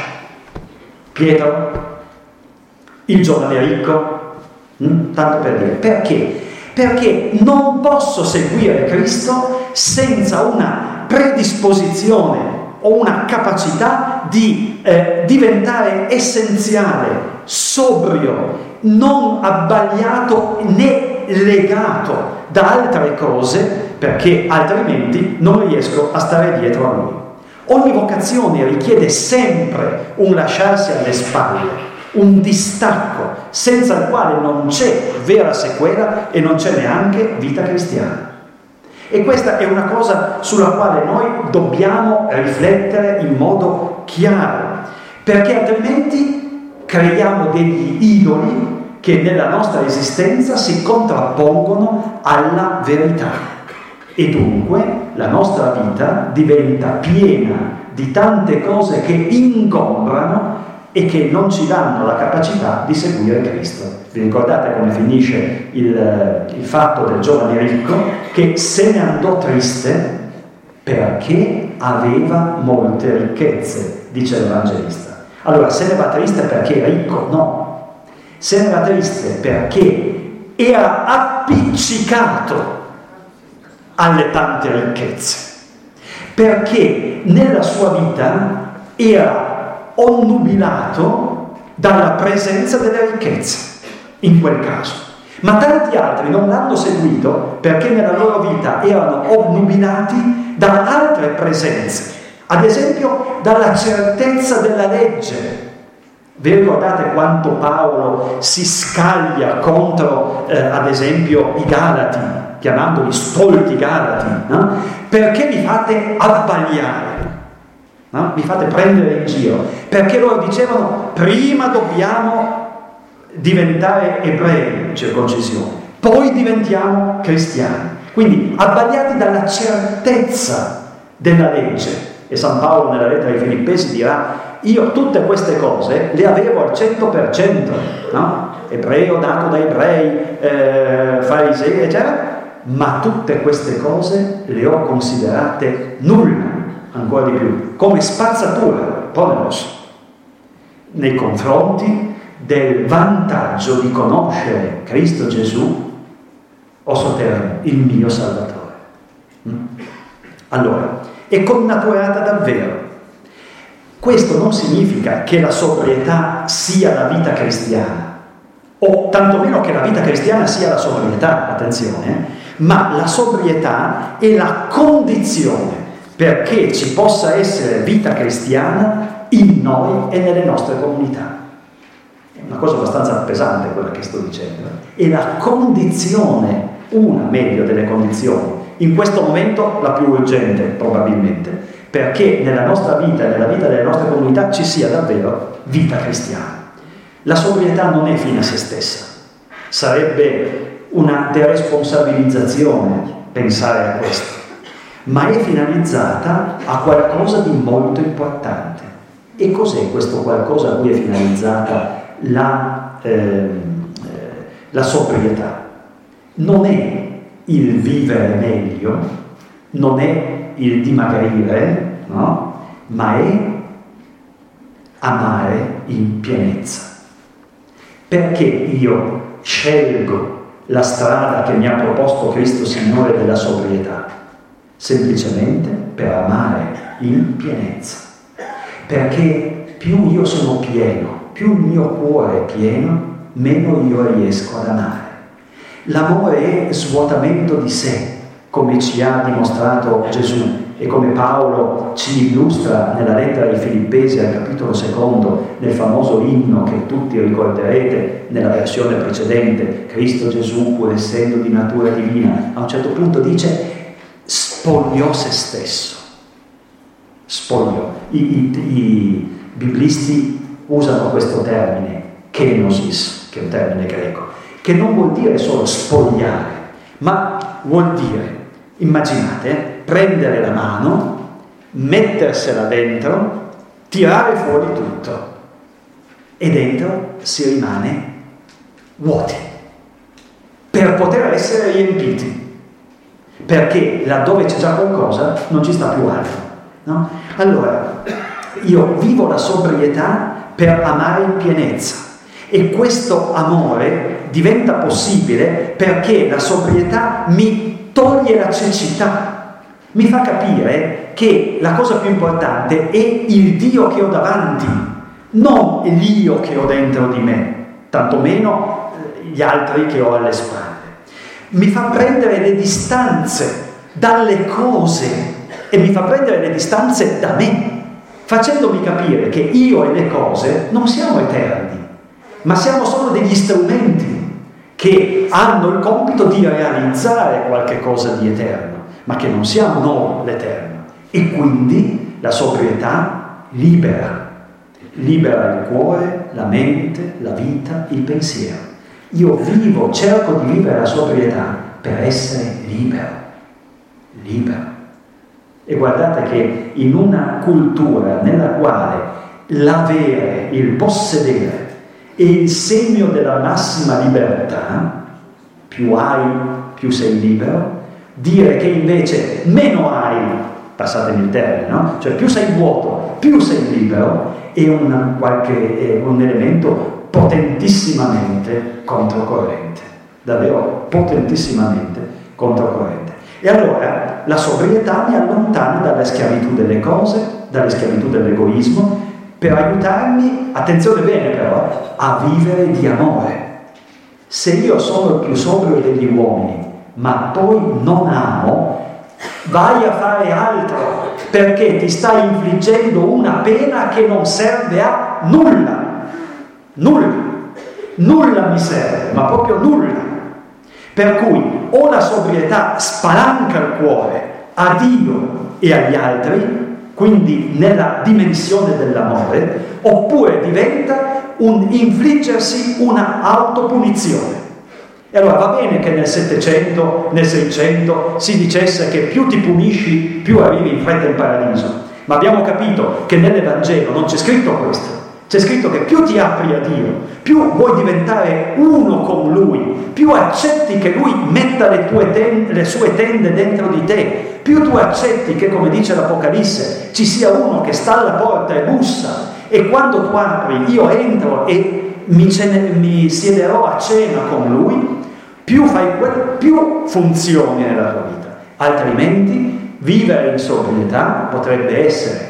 S1: Pietro, il giovane ricco, hm? tanto per dire. Perché? perché non posso seguire Cristo senza una predisposizione o una capacità di eh, diventare essenziale, sobrio, non abbagliato né legato da altre cose, perché altrimenti non riesco a stare dietro a Lui. Ogni vocazione richiede sempre un lasciarsi alle spalle, un distacco, senza il quale non c'è vera sequela e non c'è neanche vita cristiana. E questa è una cosa sulla quale noi dobbiamo riflettere in modo chiaro, perché altrimenti creiamo degli idoli che nella nostra esistenza si contrappongono alla verità. E dunque la nostra vita diventa piena di tante cose che ingombrano e che non ci danno la capacità di seguire Cristo. Vi ricordate come finisce il, il fatto del giovane ricco che se ne andò triste perché aveva molte ricchezze, dice l'Evangelista. Allora, se ne va triste perché è ricco? No. Se ne va triste perché era appiccicato alle tante ricchezze, perché nella sua vita era onnubilato dalla presenza delle ricchezze, in quel caso. Ma tanti altri non l'hanno seguito perché nella loro vita erano onnubilati da altre presenze, ad esempio dalla certezza della legge. Vi ricordate quanto Paolo si scaglia contro, eh, ad esempio, i Galati, chiamandoli stolti Galati, no? Perché vi fate abbagliare? No? Mi fate prendere in giro, perché loro dicevano prima dobbiamo diventare ebrei, circoncisione, poi diventiamo cristiani, quindi abbagliati dalla certezza della legge. E San Paolo nella lettera ai Filippesi dirà: io tutte queste cose le avevo al cento per cento, no? Ebreo nato da ebrei, eh, farisei eccetera, ma tutte queste cose le ho considerate nulla, ancora di più, come spazzatura, poneros, nei confronti del vantaggio di conoscere Cristo Gesù, osso terra, il mio Salvatore. Mm? Allora, è connaturata davvero. Questo non significa che la sobrietà sia la vita cristiana, o tantomeno che la vita cristiana sia la sobrietà, attenzione, eh? Ma la sobrietà è la condizione perché ci possa essere vita cristiana in noi e nelle nostre comunità. È una cosa abbastanza pesante quella che sto dicendo. È la condizione, una meglio delle condizioni, in questo momento la più urgente probabilmente, perché nella nostra vita e nella vita delle nostre comunità ci sia davvero vita cristiana. La sobrietà non è fine a se stessa, sarebbe una deresponsabilizzazione pensare a questo, ma è finalizzata a qualcosa di molto importante. E cos'è questo qualcosa a cui è finalizzata la, eh, la sobrietà? Non è il vivere meglio, non è il dimagrire, no? Ma è amare in pienezza. Perché io scelgo la strada che mi ha proposto Cristo Signore della sobrietà? Semplicemente per amare in pienezza. Perché più io sono pieno, più il mio cuore è pieno, meno io riesco ad amare. L'amore è svuotamento di sé, come ci ha dimostrato Gesù e come Paolo ci illustra nella lettera ai Filippesi al capitolo secondo, nel famoso inno che tutti ricorderete nella versione precedente, Cristo Gesù, pur essendo di natura divina, a un certo punto dice spogliò se stesso. Spogliò. I, i, i biblisti usano questo termine, kenosis, che è un termine greco, che non vuol dire solo spogliare, ma vuol dire, immaginate, prendere la mano, mettersela dentro, tirare fuori tutto e dentro si rimane vuoti per poter essere riempiti, perché laddove c'è già qualcosa non ci sta più altro, no? Allora io vivo la sobrietà per amare in pienezza, e questo amore diventa possibile perché la sobrietà mi toglie la cecità, mi fa capire che la cosa più importante è il Dio che ho davanti, non l'io che ho dentro di me, tantomeno gli altri che ho alle spalle. Mi fa prendere le distanze dalle cose e mi fa prendere le distanze da me, facendomi capire che io e le cose non siamo eterni, ma siamo solo degli strumenti che hanno il compito di realizzare qualche cosa di eterno, ma che non siamo noi l'eterno. E quindi la sobrietà libera, libera il cuore, la mente, la vita, il pensiero. Io vivo, cerco di vivere la sobrietà per essere libero, libero. E guardate che in una cultura nella quale l'avere, il possedere è il segno della massima libertà, più hai, più sei libero, dire che invece meno hai, passatemi il termine, no? Cioè più sei vuoto, più sei libero, è, una, qualche, è un elemento potentissimamente controcorrente, davvero potentissimamente controcorrente. E allora la sobrietà mi allontana dalla schiavitù delle cose, dalla schiavitù dell'egoismo, per aiutarmi, attenzione bene però, a vivere di amore. Se io sono il più sobrio degli uomini, ma poi non amo, vai a fare altro, perché ti stai infliggendo una pena che non serve a nulla. Nulla. Nulla mi serve, ma proprio nulla. Per cui o la sobrietà spalanca il cuore a Dio e agli altri, quindi nella dimensione dell'amore, oppure diventa un infliggersi una autopunizione. E allora va bene che nel Settecento, nel Seicento si dicesse che più ti punisci, più arrivi in fretta in paradiso. Ma abbiamo capito che nell'Evangelo non c'è scritto questo. C'è scritto che più ti apri a Dio, più vuoi diventare uno con Lui, più accetti che Lui metta le, tue tende, le sue tende dentro di te, più tu accetti che, come dice l'Apocalisse, ci sia uno che sta alla porta e bussa, e quando tu apri, io entro e mi, cene, mi siederò a cena con Lui, più fai quel, più funzioni nella tua vita. Altrimenti vivere in sobrietà potrebbe essere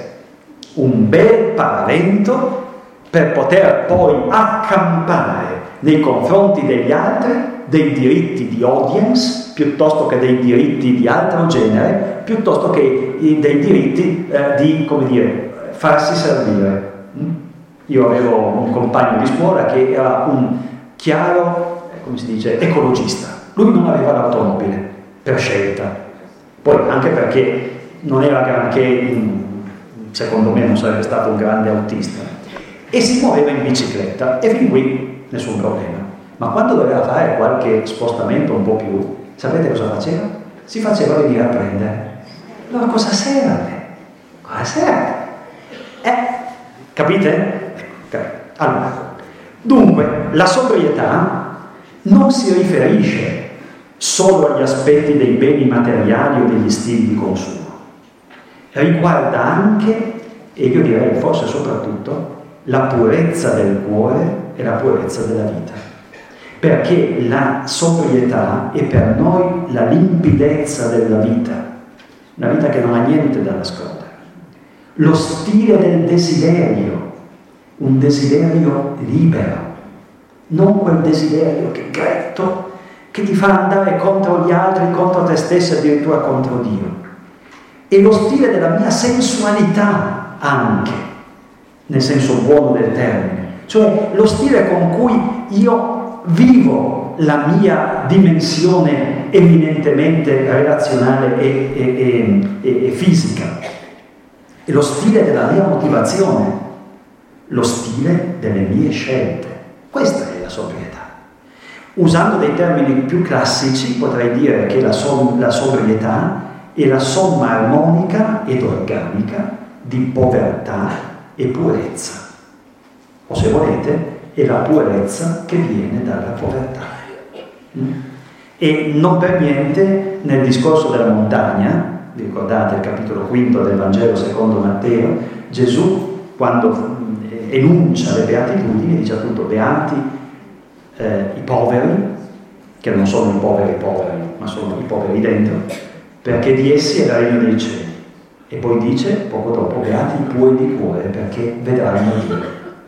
S1: un bel paravento per poter poi accampare nei confronti degli altri dei diritti di audience piuttosto che dei diritti di altro genere, piuttosto che dei diritti eh, di, come dire, farsi servire. Io avevo un compagno di scuola che era un chiaro, come si dice, ecologista. Lui non aveva l'automobile per scelta, poi anche perché non era granché, secondo me non sarebbe stato un grande autista, e si muoveva in bicicletta, e fin qui nessun problema. Ma quando doveva fare qualche spostamento un po' più, sapete cosa faceva? Si faceva venire a prendere. Allora cosa serve? Cosa serve? Eh, capite? Allora, dunque, la sobrietà non si riferisce solo agli aspetti dei beni materiali o degli stili di consumo. Riguarda anche, e io direi forse soprattutto, la purezza del cuore e la purezza della vita, perché la sobrietà è per noi la limpidezza della vita, una vita che non ha niente da nascondere, lo stile del desiderio, un desiderio libero, non quel desiderio che gretto che ti fa andare contro gli altri, contro te stesso, addirittura contro Dio, e lo stile della mia sensualità anche, nel senso buono del termine, cioè lo stile con cui io vivo la mia dimensione eminentemente relazionale e, e, e, e fisica, e lo stile della mia motivazione, lo stile delle mie scelte. Questa è la sobrietà. Usando dei termini più classici potrei dire che la, so- la sobrietà è la somma armonica ed organica di povertà e purezza, o se volete è la purezza che viene dalla povertà. E non per niente nel discorso della montagna, vi ricordate il capitolo quinto del Vangelo secondo Matteo, Gesù quando enuncia le beatitudini dice appunto beati eh, i poveri, che non sono i poveri poveri, ma sono i poveri dentro, perché di essi è il regno dei cieli. E poi dice, poco dopo, beati i puri di cuore, perché vedranno Dio.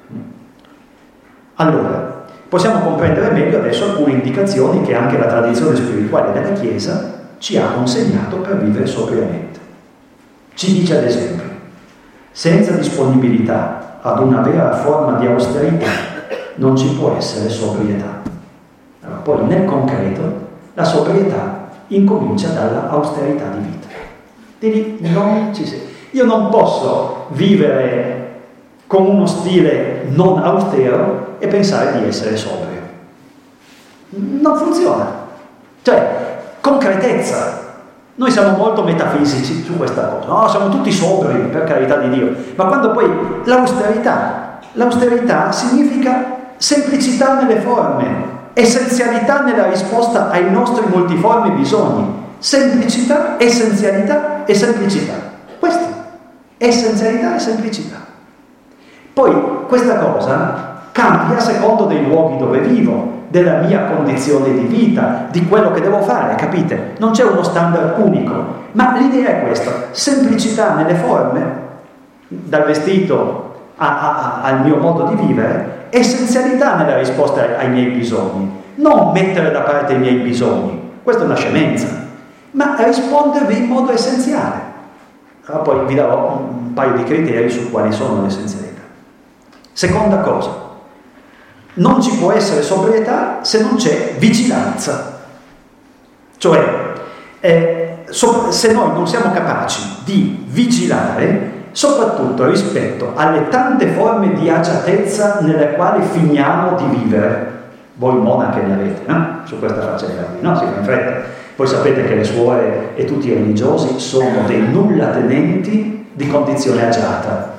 S1: Allora, possiamo comprendere meglio adesso alcune indicazioni che anche la tradizione spirituale della Chiesa ci ha consegnato per vivere sobriamente. Ci dice ad esempio, senza disponibilità ad una vera forma di austerità non ci può essere sobrietà. Allora, poi nel concreto la sobrietà incomincia dalla austerità di vita. Di lì non ci sei. Io non posso vivere con uno stile non austero e pensare di essere sobrio. Non funziona. Cioè, concretezza. Noi siamo molto metafisici su questa cosa. No, siamo tutti sobri, per carità di Dio. Ma quando poi l'austerità, l'austerità significa semplicità nelle forme, essenzialità nella risposta ai nostri multiformi bisogni. Semplicità, essenzialità e semplicità. Questo. Essenzialità e semplicità. Poi questa cosa cambia a secondo dei luoghi dove vivo, della mia condizione di vita, di quello che devo fare, capite? Non c'è uno standard unico, ma l'idea è questa: semplicità nelle forme, dal vestito a, a, a, al mio modo di vivere, essenzialità nella risposta ai, ai miei bisogni, non mettere da parte i miei bisogni, questa è una scemenza, ma rispondervi in modo essenziale. Allora poi vi darò un paio di criteri su quali sono le essenzialità. Seconda cosa, non ci può essere sobrietà se non c'è vigilanza. Cioè, eh, so, se noi non siamo capaci di vigilare, soprattutto rispetto alle tante forme di agiatezza nelle quali finiamo di vivere. Voi monache ne avete, no? Su questa faccenda qui, no? Si fa in fretta. Voi sapete che le suore e tutti i religiosi sono dei nullatenenti di condizione agiata.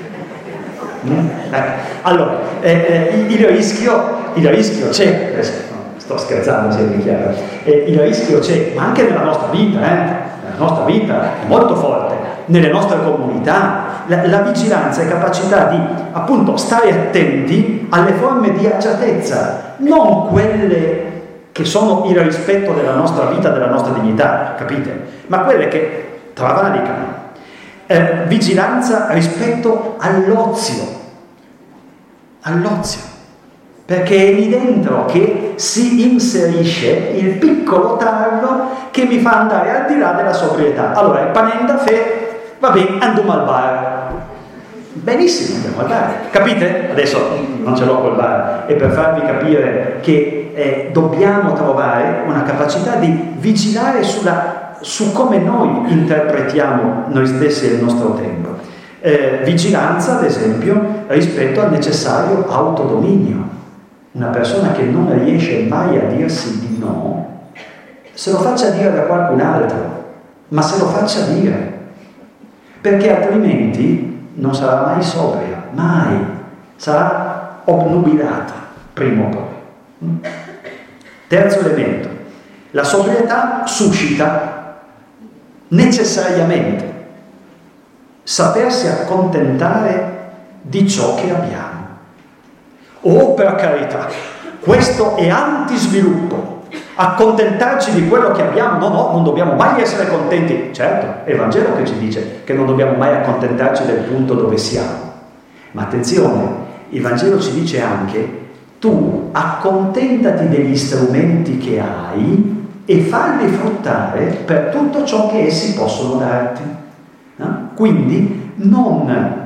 S1: Allora, eh, eh, il rischio, il rischio c'è, eh, sto scherzando se vi chiaro, eh, il rischio c'è, ma anche nella nostra vita, eh, nella nostra vita è molto forte, nelle nostre comunità, la, la vigilanza è capacità di appunto stare attenti alle forme di agiatezza, non quelle che sono il rispetto della nostra vita, della nostra dignità, capite? Ma quelle che travalicano. Eh, vigilanza rispetto all'ozio, all'ozio, perché è lì dentro che si inserisce il piccolo tarlo che mi fa andare al di là della sobrietà. Allora, il panenda fe, va bene, andiamo al bar. Benissimo, andiamo al bar. Capite? Adesso non ce l'ho col bar, è per farvi capire che eh, dobbiamo trovare una capacità di vigilare sulla su come noi interpretiamo noi stessi e il nostro tempo. Eh, vigilanza, ad esempio, rispetto al necessario autodominio. Una persona che non riesce mai a dirsi di no, se lo faccia dire da qualcun altro, ma se lo faccia dire, perché altrimenti non sarà mai sobria, mai, sarà obnubilata, prima o poi. Terzo elemento, la sobrietà suscita necessariamente sapersi accontentare di ciò che abbiamo. Oh, per carità, questo è antisviluppo. Accontentarci di quello che abbiamo, no, no, non dobbiamo mai essere contenti. Certo, è il Vangelo che ci dice che non dobbiamo mai accontentarci del punto dove siamo. Ma attenzione, il Vangelo ci dice anche: tu accontentati degli strumenti che hai e farli fruttare per tutto ciò che essi possono darti. No? Quindi non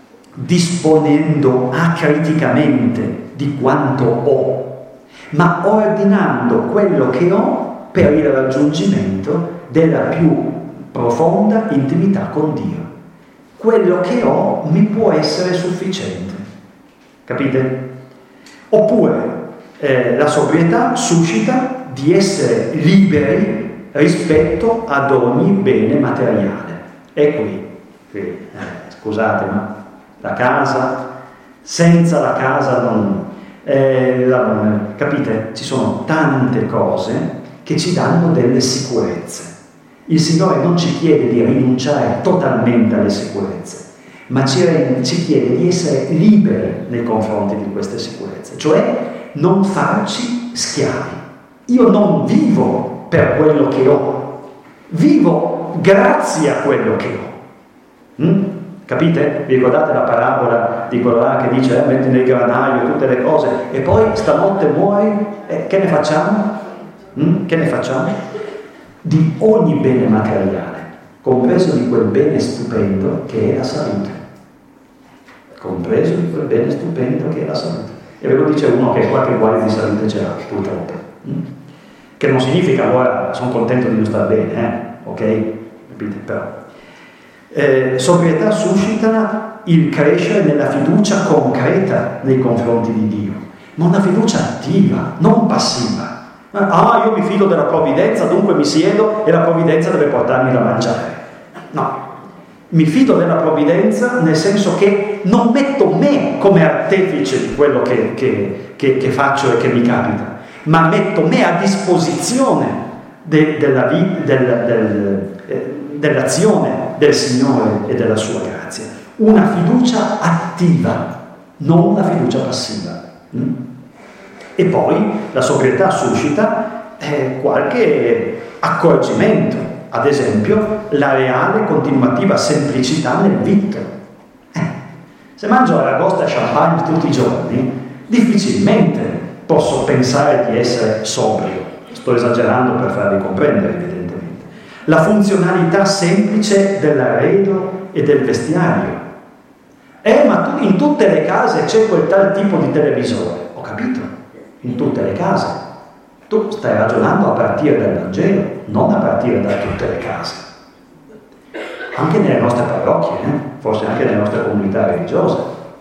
S1: disponendo acriticamente di quanto ho, ma ordinando quello che ho per il raggiungimento della più profonda intimità con Dio. Quello che ho mi può essere sufficiente. Capite? Oppure eh, la sobrietà suscita di essere liberi rispetto ad ogni bene materiale. E qui, qui eh, scusate, ma la casa, senza la casa non... Eh, la, capite? Ci sono tante cose che ci danno delle sicurezze. Il Signore non ci chiede di rinunciare totalmente alle sicurezze, ma ci, ci chiede di essere liberi nei confronti di queste sicurezze, cioè non farci schiavi. Io non vivo per quello che ho, vivo grazie a quello che ho. Mm? Capite? Vi ricordate la parabola di quello là che dice eh, metti nel granaio tutte le cose e poi stanotte muori? Eh, che ne facciamo? Mm? Che ne facciamo? Di ogni bene materiale, compreso di quel bene stupendo che è la salute. Compreso di quel bene stupendo che è la salute. E ve lo dice uno che qualche guardia di salute ce l'ha, purtroppo. Mm? Che non significa allora sono contento di non star bene, eh? Ok? Capite? Però. Eh, sobrietà suscita il crescere nella fiducia concreta nei confronti di Dio, ma una fiducia attiva, non passiva. Ah, io mi fido della provvidenza, dunque mi siedo e la provvidenza deve portarmi da mangiare. No, mi fido della provvidenza nel senso che non metto me come artefice di quello che, che, che, che faccio e che mi capita, ma metto me a disposizione de, della, del, del, eh, dell'azione del Signore e della sua grazia. Una fiducia attiva, non una fiducia passiva. Mm? E poi la sobrietà suscita eh, qualche accorgimento, ad esempio la reale continuativa semplicità nel vitto. Eh, se mangio aragosta e champagne tutti i giorni, difficilmente posso pensare di essere sobrio. Sto esagerando per farvi comprendere, evidentemente. La funzionalità semplice dell'arredo e del vestiario. Eh, ma tu, in tutte le case c'è quel tal tipo di televisore. Ho capito. In tutte le case. Tu stai ragionando a partire dal Vangelo, non a partire da tutte le case. Anche nelle nostre parrocchie, eh? Forse anche nelle nostre comunità religiose.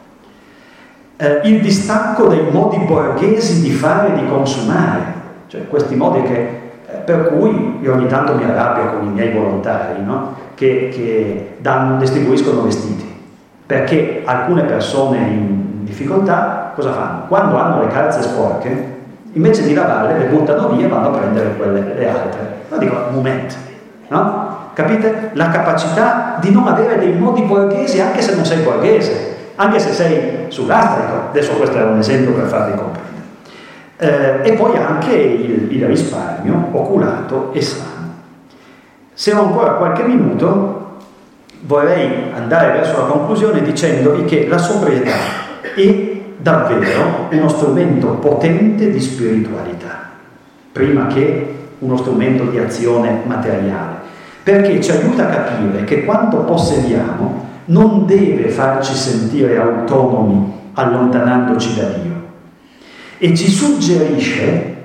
S1: Eh, il distacco dei modi borghesi di fare e di consumare, cioè questi modi che, eh, per cui io ogni tanto mi arrabbio con i miei volontari, no? che, che danno, distribuiscono vestiti, perché alcune persone in difficoltà cosa fanno? Quando hanno le calze sporche, invece di lavarle le buttano via e vanno a prendere quelle le altre. Ma dico, un momento, no? Capite? La capacità di non avere dei modi borghesi anche se non sei borghese, anche se sei sull'astrico. Adesso questo è un esempio per farvi comprendere. Eh, e poi anche il, il risparmio oculato e sano. Se ho ancora qualche minuto, vorrei andare verso la conclusione dicendovi che la sobrietà è davvero uno strumento potente di spiritualità, prima che uno strumento di azione materiale, perché ci aiuta a capire che quanto possediamo non deve farci sentire autonomi allontanandoci da Dio, e ci suggerisce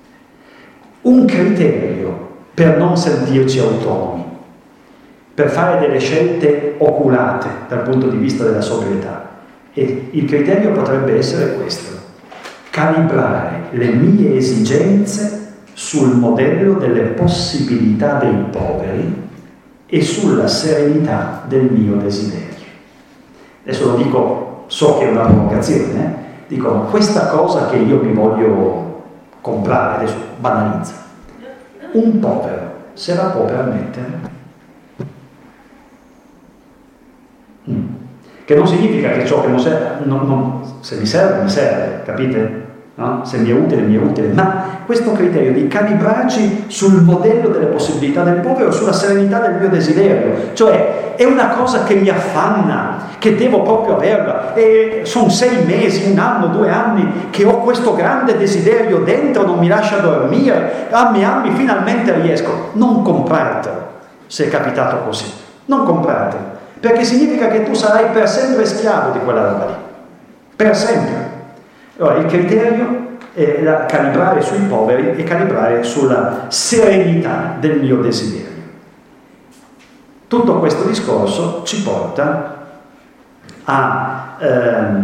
S1: un criterio per non sentirci autonomi, per fare delle scelte oculate dal punto di vista della sobrietà. E il criterio potrebbe essere questo: calibrare le mie esigenze sul modello delle possibilità dei poveri e sulla serenità del mio desiderio. Adesso lo dico, so che è una provocazione, eh? Dico, ma questa cosa che io mi voglio comprare, adesso banalizza, un povero se la può permettere? Mm. Che non significa che ciò che non serve, non, non, se mi serve, mi serve, capite? No? Se mi è utile, mi è utile, ma questo criterio di calibrarci sul modello delle possibilità del povero, sulla serenità del mio desiderio, cioè è una cosa che mi affanna, che devo proprio averla, e sono sei mesi, un anno, due anni che ho questo grande desiderio dentro, non mi lascia dormire, ammi, ammi, finalmente riesco. Non comprartelo, se è capitato così, non comprartelo. Perché significa che tu sarai per sempre schiavo di quella roba lì, per sempre. Allora, il criterio è la, calibrare sui poveri e calibrare sulla serenità del mio desiderio. Tutto questo discorso ci porta a ehm,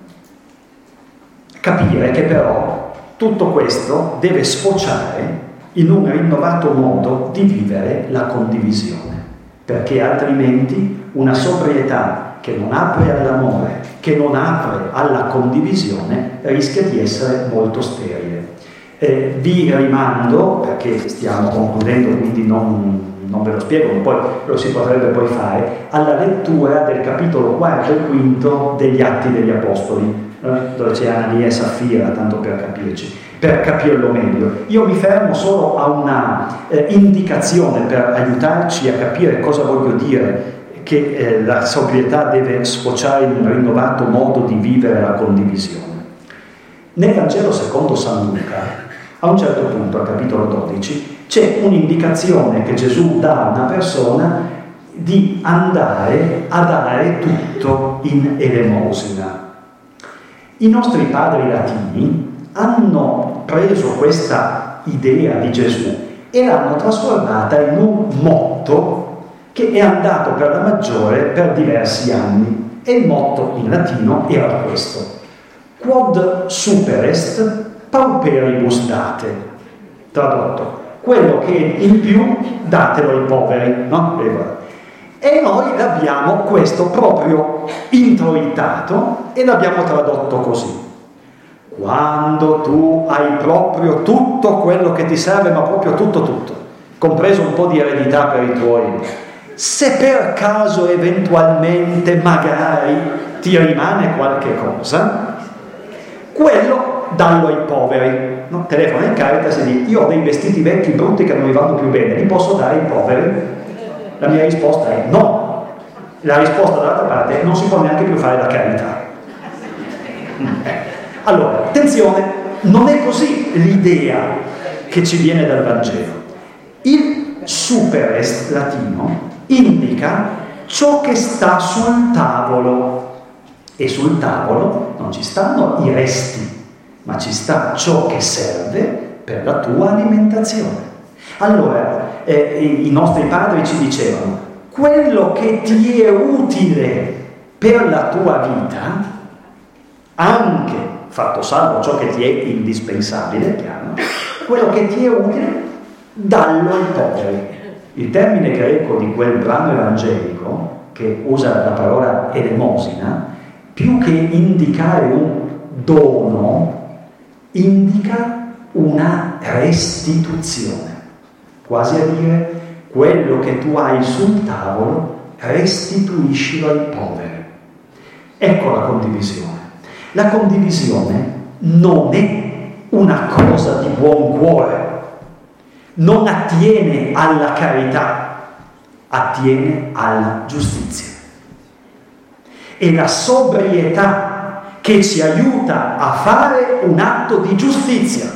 S1: capire che però tutto questo deve sfociare in un rinnovato modo di vivere la condivisione, perché altrimenti una sobrietà che non apre all'amore, che non apre alla condivisione, rischia di essere molto sterile. Eh, vi rimando, perché stiamo concludendo, quindi non, non ve lo spiego, ma poi lo si potrebbe poi fare, alla lettura del capitolo quarto e quinto degli Atti degli Apostoli. dove c'è Anania e Saffira, tanto per capirci, per capirlo meglio. Io mi fermo solo a una eh, indicazione per aiutarci a capire cosa voglio dire, che eh, la sobrietà deve sfociare in un rinnovato modo di vivere la condivisione. Nel Vangelo secondo San Luca, a un certo punto, al capitolo dodici, c'è un'indicazione che Gesù dà a una persona di andare a dare tutto in elemosina. I nostri padri latini hanno preso questa idea di Gesù e l'hanno trasformata in un motto che è andato per la maggiore per diversi anni. E il motto in latino era questo: quod super est pauperibus date. Tradotto: quello che è in più datelo ai poveri, no? E noi l'abbiamo questo proprio introitato e l'abbiamo tradotto così: quando tu hai proprio tutto quello che ti serve, ma proprio tutto tutto, compreso un po' di eredità per i tuoi, se per caso eventualmente magari ti rimane qualche cosa, quello dallo ai poveri, no? Telefona in Caritas e dici: io ho dei vestiti vecchi brutti che non mi vanno più bene, li posso dare ai poveri? La mia risposta è no. La risposta dall'altra parte è: non si può neanche più fare la carità. Allora, attenzione, non è così l'idea che ci viene dal Vangelo. Il super est latino indica ciò che sta sul tavolo, e sul tavolo non ci stanno i resti, ma ci sta ciò che serve per la tua alimentazione. Allora, eh, i nostri padri ci dicevano: quello che ti è utile per la tua vita, anche fatto salvo ciò che ti è indispensabile, chiaro, quello che ti è utile, dallo ai poveri. Il termine greco di quel brano evangelico, che usa la parola elemosina, più che indicare un dono, indica una restituzione. Quasi a dire: quello che tu hai sul tavolo, restituiscilo ai poveri. Ecco la condivisione. La condivisione non è una cosa di buon cuore, non attiene alla carità, attiene alla giustizia. È la sobrietà che ci aiuta a fare un atto di giustizia.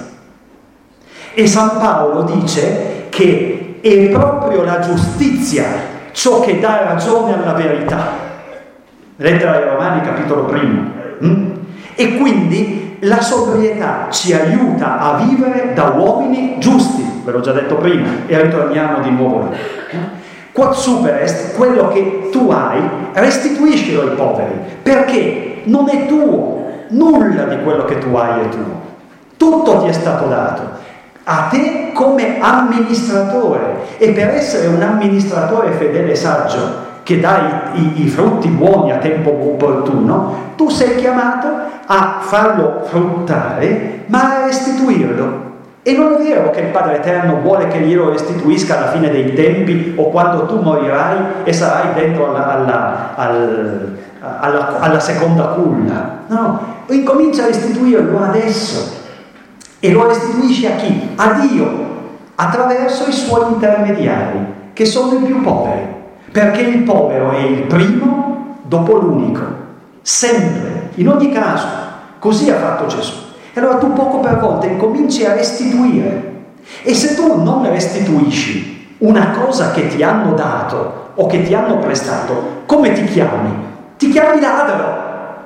S1: E San Paolo dice che è proprio la giustizia ciò che dà ragione alla verità. Lettera ai Romani, capitolo primo. Mm? E quindi la sobrietà ci aiuta a vivere da uomini giusti, ve l'ho già detto prima, e ritorniamo di nuovo lì. Quod super est, quello che tu hai, restituiscilo ai poveri, perché non è tuo, nulla di quello che tu hai è tuo, tutto ti è stato dato a te come amministratore, e per essere un amministratore fedele e saggio che dà i, i, i frutti buoni a tempo opportuno, tu sei chiamato a farlo fruttare, ma a restituirlo. E non è vero che il Padre Eterno vuole che glielo restituisca alla fine dei tempi o quando tu morirai e sarai dentro alla, alla, al, alla, alla seconda culla. No, incomincia a restituirlo adesso. E lo restituisce a chi? A Dio, attraverso i suoi intermediari, che sono i più poveri. Perché il povero è il primo dopo l'unico, sempre, in ogni caso. Così ha fatto Gesù. E allora tu poco per volta incominci a restituire. E se tu non restituisci una cosa che ti hanno dato o che ti hanno prestato, come ti chiami? Ti chiami ladro.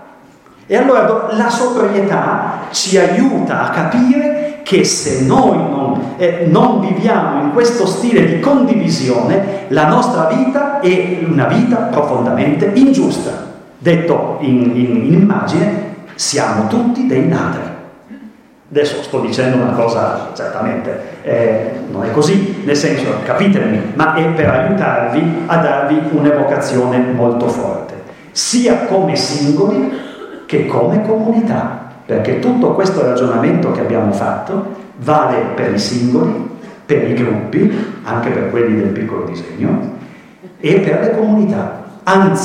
S1: E allora la sobrietà ci aiuta a capire che se noi non, eh, non viviamo in questo stile di condivisione, la nostra vita è una vita profondamente ingiusta. Detto in, in, in immagine, siamo tutti dei ladri. Adesso sto dicendo una cosa, certamente, eh, non è così, nel senso, capitemi, ma è per aiutarvi a darvi un'evocazione molto forte, sia come singoli che come comunità, perché tutto questo ragionamento che abbiamo fatto vale per i singoli, per i gruppi, anche per quelli del piccolo disegno, e per le comunità. Anzi,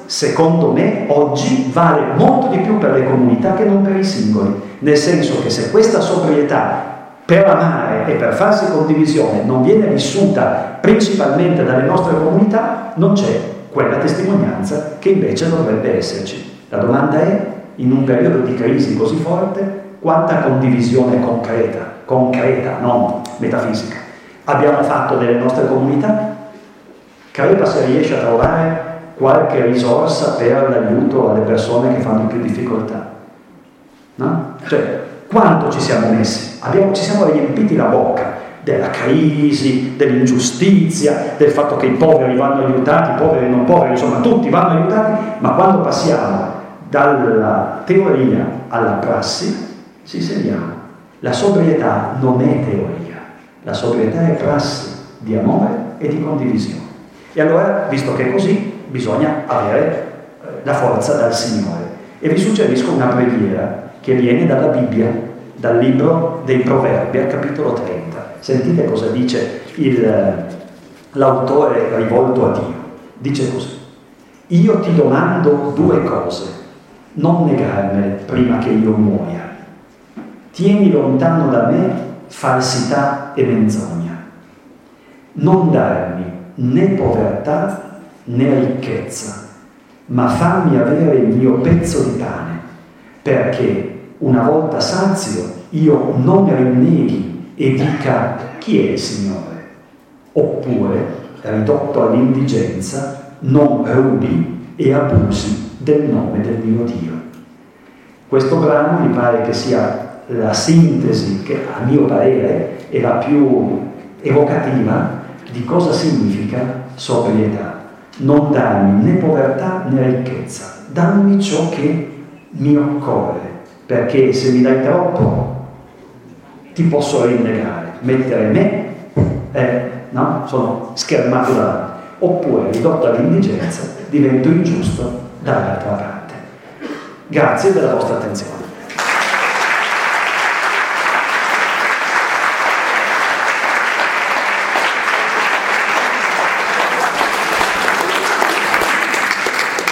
S1: secondo me, oggi vale molto di più per le comunità che non per i singoli, nel senso che se questa sobrietà per amare e per farsi condivisione non viene vissuta principalmente dalle nostre comunità, non c'è quella testimonianza che invece dovrebbe esserci. La domanda è, in un periodo di crisi così forte, quanta condivisione concreta, concreta, non metafisica, abbiamo fatto delle nostre comunità? Crepa se riesce a trovare qualche risorsa per l'aiuto alle persone che fanno più difficoltà, no? Cioè, quanto ci siamo messi? Abbiamo, ci siamo riempiti la bocca della crisi, dell'ingiustizia, del fatto che i poveri vanno aiutati, i poveri e non poveri, insomma tutti vanno aiutati, ma quando passiamo dalla teoria alla prassi ci segniamo. La sobrietà non è teoria, la sobrietà è prassi di amore e di condivisione. E allora, visto che è così, bisogna avere la forza dal Signore. E vi suggerisco una preghiera che viene dalla Bibbia, dal libro dei Proverbi, al capitolo trenta. Sentite cosa dice il, l'autore rivolto a Dio. Dice così: io ti domando due cose, non negarmele prima che io muoia. Tieni lontano da me falsità e menzogna. Non darmi né povertà né ricchezza, ma fammi avere il mio pezzo di pane, perché una volta sazio io non rinneghi e dica chi è il Signore, oppure, ridotto all'indigenza, non rubi e abusi del nome del mio Dio. Questo brano mi pare che sia la sintesi, che a mio parere è la più evocativa di cosa significa sobrietà. Non darmi né povertà né ricchezza, dammi ciò che mi occorre, perché se mi dai troppo ti posso rinnegare, mettere me, eh, no? Sono schermato davanti, oppure ridotto all'indigenza divento ingiusto dall'altra parte. Grazie della vostra attenzione.